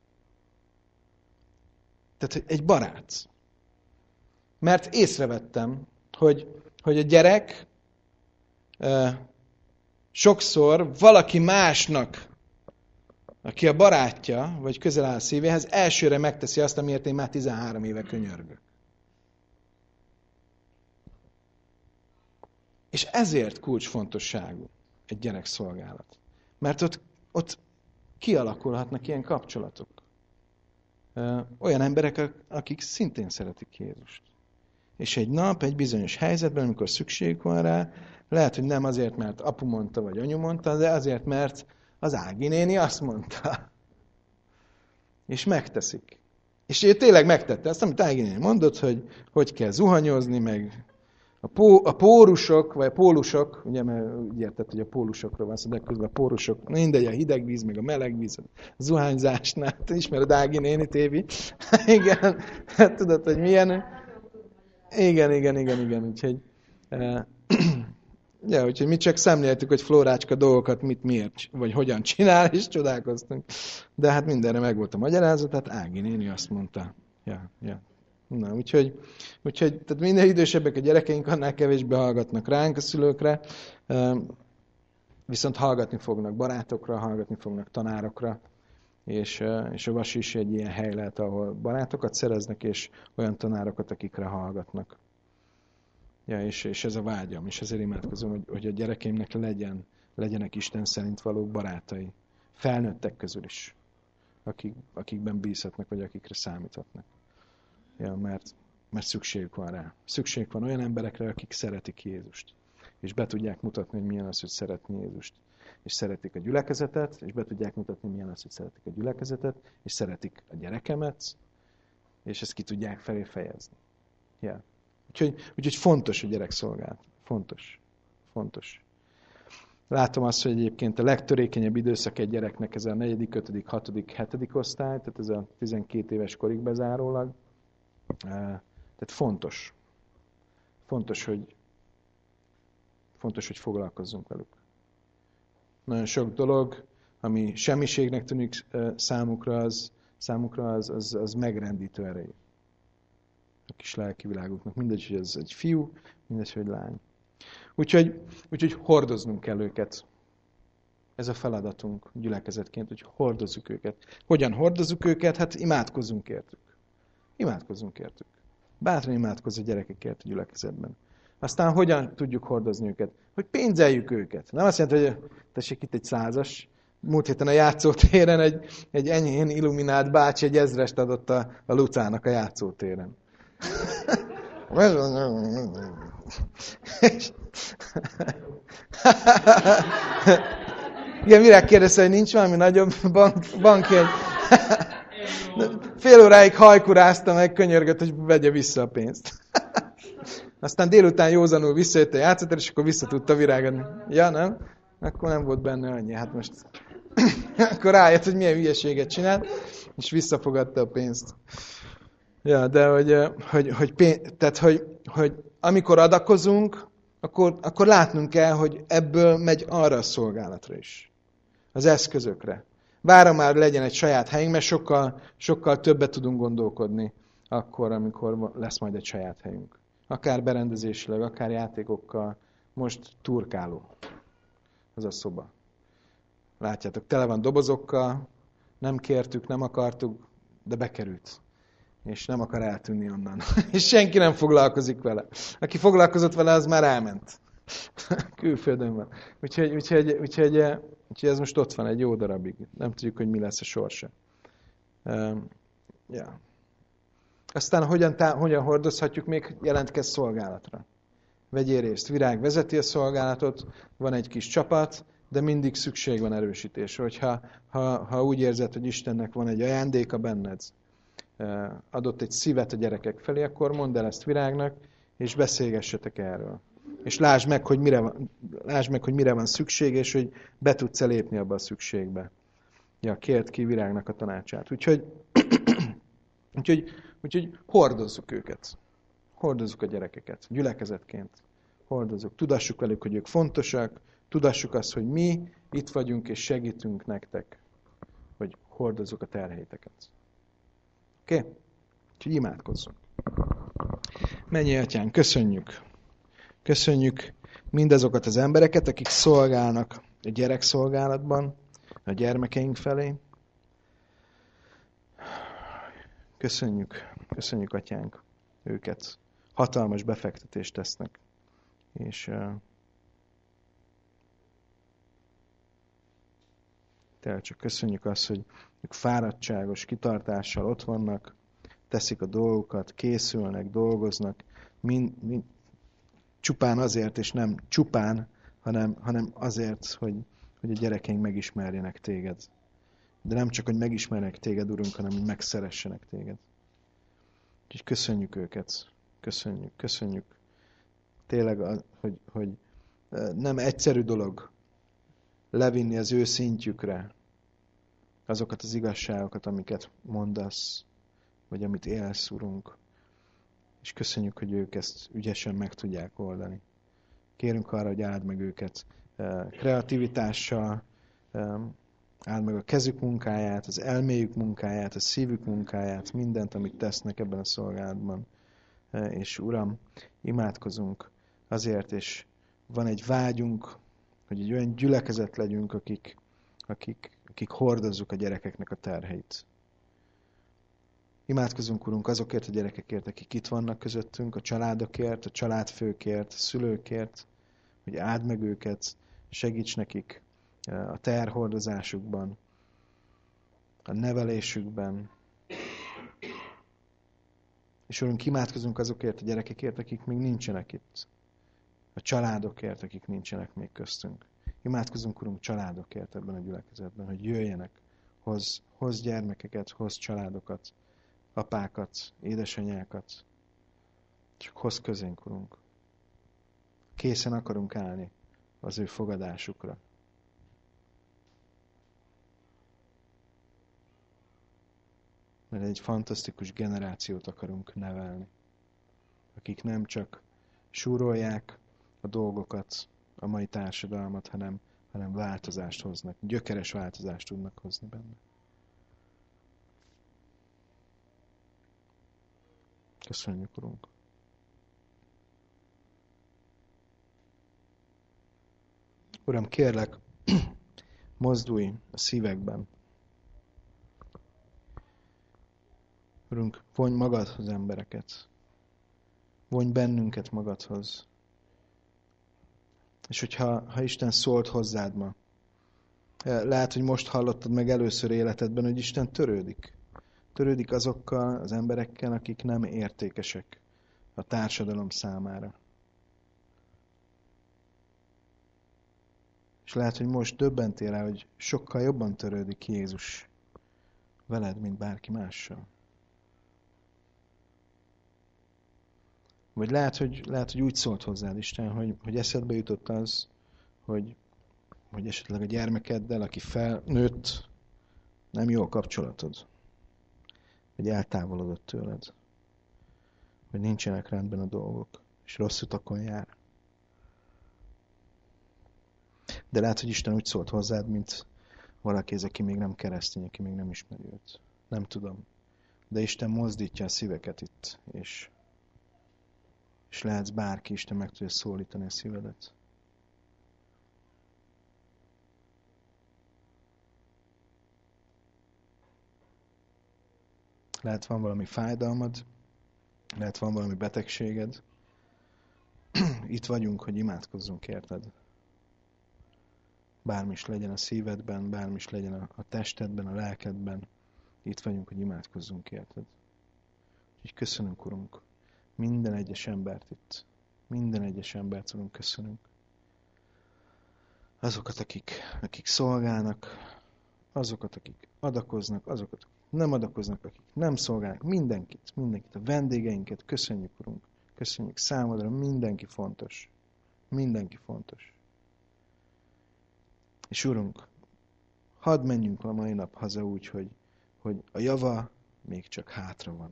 Tehát egy barát. Mert észrevettem, hogy, hogy a gyerek e, sokszor valaki másnak, aki a barátja, vagy közel áll a szívéhez, elsőre megteszi azt, amiért én már tizenhárom éve könyörgök. És ezért kulcsfontosságú egy gyerekszolgálat. Mert ott, ott kialakulhatnak ilyen kapcsolatok. Olyan emberek, akik szintén szeretik Jézust. És egy nap, egy bizonyos helyzetben, amikor szükségük van rá, lehet, hogy nem azért, mert apu mondta, vagy anyu mondta, de azért, mert az Ági néni azt mondta. És megteszik. És ő tényleg megtette azt, amit Ági néni mondott, hogy hogy kell zuhanyozni, meg a, pó, a pórusok, vagy a pólusok, ugye, mert úgy érted, hogy a pólusokról van szó, de közben a pórusok, mindegy, a hideg víz, meg a meleg víz, a zuhanyzásnál, te ismered Ági nénit, Évi? Igen, hát tudod, hogy milyen... Igen, igen, igen, igen, úgyhogy... Ja, úgyhogy mi csak szemléltük, hogy Flórácska dolgokat mit, miért, vagy hogyan csinál, és csodálkoztunk. De hát mindenre megvolt a magyarázat, tehát Ági néni azt mondta. Ja, ja. Na, úgyhogy, úgyhogy tehát minden idősebbek a gyerekeink, annál kevésbé hallgatnak ránk a szülőkre, viszont hallgatni fognak barátokra, hallgatni fognak tanárokra, és, és a Vasi is egy ilyen hely lehet, ahol barátokat szereznek, és olyan tanárokat, akikre hallgatnak. Ja, és, és ez a vágyam, és ezért imádkozom, hogy, hogy a gyerekeimnek legyen, legyenek Isten szerint való barátai. Felnőttek közül is, akik, akikben bízhatnak, vagy akikre számíthatnak. Ja, mert, mert szükségük van rá. Szükségük van olyan emberekre, akik szeretik Jézust. És be tudják mutatni, hogy milyen az, hogy szeretni Jézust. És szeretik a gyülekezetet, és be tudják mutatni, milyen az, hogy szeretik a gyülekezetet, és szeretik a gyerekemet, és ezt ki tudják felé fejezni. Ja. Úgyhogy, úgyhogy fontos a gyerekszolgálat. Fontos. Fontos. Látom azt, hogy egyébként a legtörékenyebb időszak egy gyereknek ez a negyedik, ötödik, hatodik, hetedik osztály, tehát ez a tizenkét éves korig bezárólag. Tehát fontos. Fontos, hogy fontos, hogy foglalkozzunk velük. Nagyon sok dolog, ami semmiségnek tűnik számukra, az, számukra az, az, az megrendítő erejű. A kis lelki világuknak. Mindegy, hogy ez egy fiú, mindegy, hogy lány. Úgyhogy, úgyhogy hordoznunk kell őket. Ez a feladatunk gyülekezetként, hogy hordozzuk őket. Hogyan hordozzuk őket? Hát imádkozzunk értük. Imádkozzunk értük. Bátran imádkozz a gyerekekért a gyülekezetben. Aztán hogyan tudjuk hordozni őket? Hogy pénzeljük őket. Nem azt jelenti, hogy tessék itt egy százas. Múlt héten a játszótéren egy, egy enyhén illuminált bácsi egy ezrest adott a, a Lucának a játszótéren. Igen, Virág kérdezte, hogy nincs valami nagyobb bank, bankjegy. Fél óráig hajkurázta meg, könyörgött, hogy vegye vissza a pénzt. Aztán délután józanul visszajött a játszótér, és akkor vissza tudta virágadni. Ja, nem? Akkor nem volt benne annyi. Hát most... akkor rájött, hogy milyen hülyeséget csinált, és visszafogadta a pénzt. Ja, de hogy, hogy, hogy, pénz, tehát, hogy, hogy amikor adakozunk, akkor, akkor látnunk kell, hogy ebből megy arra a szolgálatra is. Az eszközökre. Vára már legyen egy saját helyünk, mert sokkal, sokkal többet tudunk gondolkodni akkor, amikor lesz majd egy saját helyünk. Akár berendezésileg, akár játékokkal. Most turkáló. Az a szoba. Látjátok, tele van dobozokkal, nem kértük, nem akartuk, de bekerült. És nem akar eltűnni onnan. És senki nem foglalkozik vele. Aki foglalkozott vele, az már elment. Külföldön van. Úgyhogy, úgyhogy, úgyhogy, úgyhogy ez most ott van egy jó darabig. Nem tudjuk, hogy mi lesz a sorsa. Um, yeah. Aztán hogyan, tá- hogyan hordozhatjuk, még jelentkezz szolgálatra. Vegyél részt. Virág vezeti a szolgálatot, van egy kis csapat, de mindig szükség van erősítésre. Hogyha ha, ha úgy érzed, hogy Istennek van egy ajándéka benned, adott egy szívet a gyerekek felé, akkor mondd el ezt Virágnak, és beszélgessetek erről. És lásd meg, hogy mire van, lásd meg, hogy mire van szükség, és hogy be tudsz lépni abba a szükségbe. Ja, kért ki Virágnak a tanácsát. Úgyhogy, úgyhogy, úgyhogy hordozzuk őket. Hordozzuk a gyerekeket. Gyülekezetként hordozzuk. Tudassuk velük, hogy ők fontosak. Tudassuk azt, hogy mi itt vagyunk, és segítünk nektek, hogy hordozzuk a terheiteket. Oké? Okay? Úgyhogy imádkozzunk. Menjél, Atyánk, köszönjük. Köszönjük mindazokat az embereket, akik szolgálnak a gyerekszolgálatban, a gyermekeink felé. Köszönjük, köszönjük, Atyánk, őket. Hatalmas befektetést tesznek. És uh, tényleg csak köszönjük azt, hogy ők fáradtságos kitartással ott vannak, teszik a dolgokat, készülnek, dolgoznak, mind, mind, csupán azért, és nem csupán, hanem, hanem azért, hogy, hogy a gyerekeink megismerjenek téged. De nem csak, hogy megismerjenek téged, Urunk, hanem hogy megszeressenek téged. Úgyhogy köszönjük őket. Köszönjük, köszönjük. Tényleg, hogy, hogy nem egyszerű dolog levinni az ő szintjükre azokat az igazságokat, amiket mondasz, vagy amit élsz, Urunk. És köszönjük, hogy ők ezt ügyesen meg tudják oldani. Kérünk arra, hogy áld meg őket kreativitással, áld meg a kezük munkáját, az elméjük munkáját, a szívük munkáját, mindent, amit tesznek ebben a szolgálatban. És Uram, imádkozunk azért, és van egy vágyunk, hogy egy olyan gyülekezet legyünk, akik, akik, akik hordozzuk a gyerekeknek a terheit. Imádkozunk, Urunk, azokért a gyerekekért, akik itt vannak közöttünk, a családokért, a családfőkért, a szülőkért, hogy áld meg őket, segíts nekik a terhordozásukban, a nevelésükben. És Urunk, imádkozunk azokért a gyerekekért, akik még nincsenek itt. A családokért, akik nincsenek még köztünk. Imádkozunk, Urunk, családokért ebben a gyülekezetben, hogy jöjjenek, hoz, hoz gyermekeket, hoz családokat, apákat, édesanyákat, csak hoz közénk, Urunk. Készen akarunk állni az ő fogadásukra. Mert egy fantasztikus generációt akarunk nevelni, akik nem csak súrolják a dolgokat, a mai társadalmat, hanem, hanem változást hoznak, gyökeres változást tudnak hozni benne. Köszönjük, Urunk! Uram, kérlek, mozdulj a szívekben. Urunk, vonj magadhoz embereket. Vonj bennünket magadhoz. És hogyha ha Isten szólt hozzád ma, lehet, hogy most hallottad meg először életedben, hogy Isten törődik. Törődik azokkal az emberekkel, akik nem értékesek a társadalom számára. És lehet, hogy most döbbentél rá, hogy sokkal jobban törődik Jézus veled, mint bárki mással. Vagy lehet, hogy, lehet, hogy úgy szólt hozzád Isten, hogy, hogy eszedbe jutott az, hogy, hogy esetleg a gyermekeddel, aki felnőtt, nem jó a kapcsolatod. Hogy eltávolodott tőled. Hogy nincsenek rendben a dolgok, és rossz utakon jár. De lehet, hogy Isten úgy szólt hozzád, mint valaki, ez, aki még nem keresztény, aki még nem ismeri őt. Nem tudom. De Isten mozdítja a szíveket itt, és, és lehetsz bárki, Isten meg tudja szólítani a szívedet. Lehet van valami fájdalmad, lehet van valami betegséged. Itt vagyunk, hogy imádkozzunk érted. Bármi is legyen a szívedben, bármi is legyen a, a testedben, a lelkedben. Itt vagyunk, hogy imádkozzunk érted. Úgyhogy köszönünk, Urunk, minden egyes embert itt. Minden egyes embert, Urunk, köszönünk. azokat, akik, akik szolgálnak, azokat, akik adakoznak, azokat, akik nem adakoznak, akik nem szolgálnak, mindenkit, mindenkit, a vendégeinket, köszönjük, Urunk, köszönjük számodra, mindenki fontos, mindenki fontos. És Urunk, hadd menjünk a mai nap haza úgy, hogy, hogy a java még csak hátra van.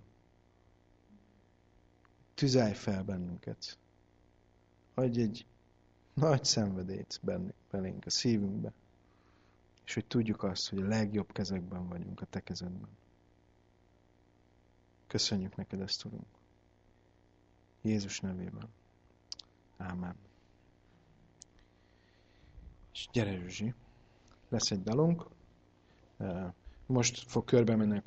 Tüzelj fel bennünket. Adj egy nagy szenvedélyt belénk a szívünkbe. És hogy tudjuk azt, hogy a legjobb kezekben vagyunk, a te kezedben. Köszönjük neked ezt, Urunk. Jézus nevében. Ámen. És gyere, Zsuzsi. Lesz egy dalunk. Most fog körbe menni a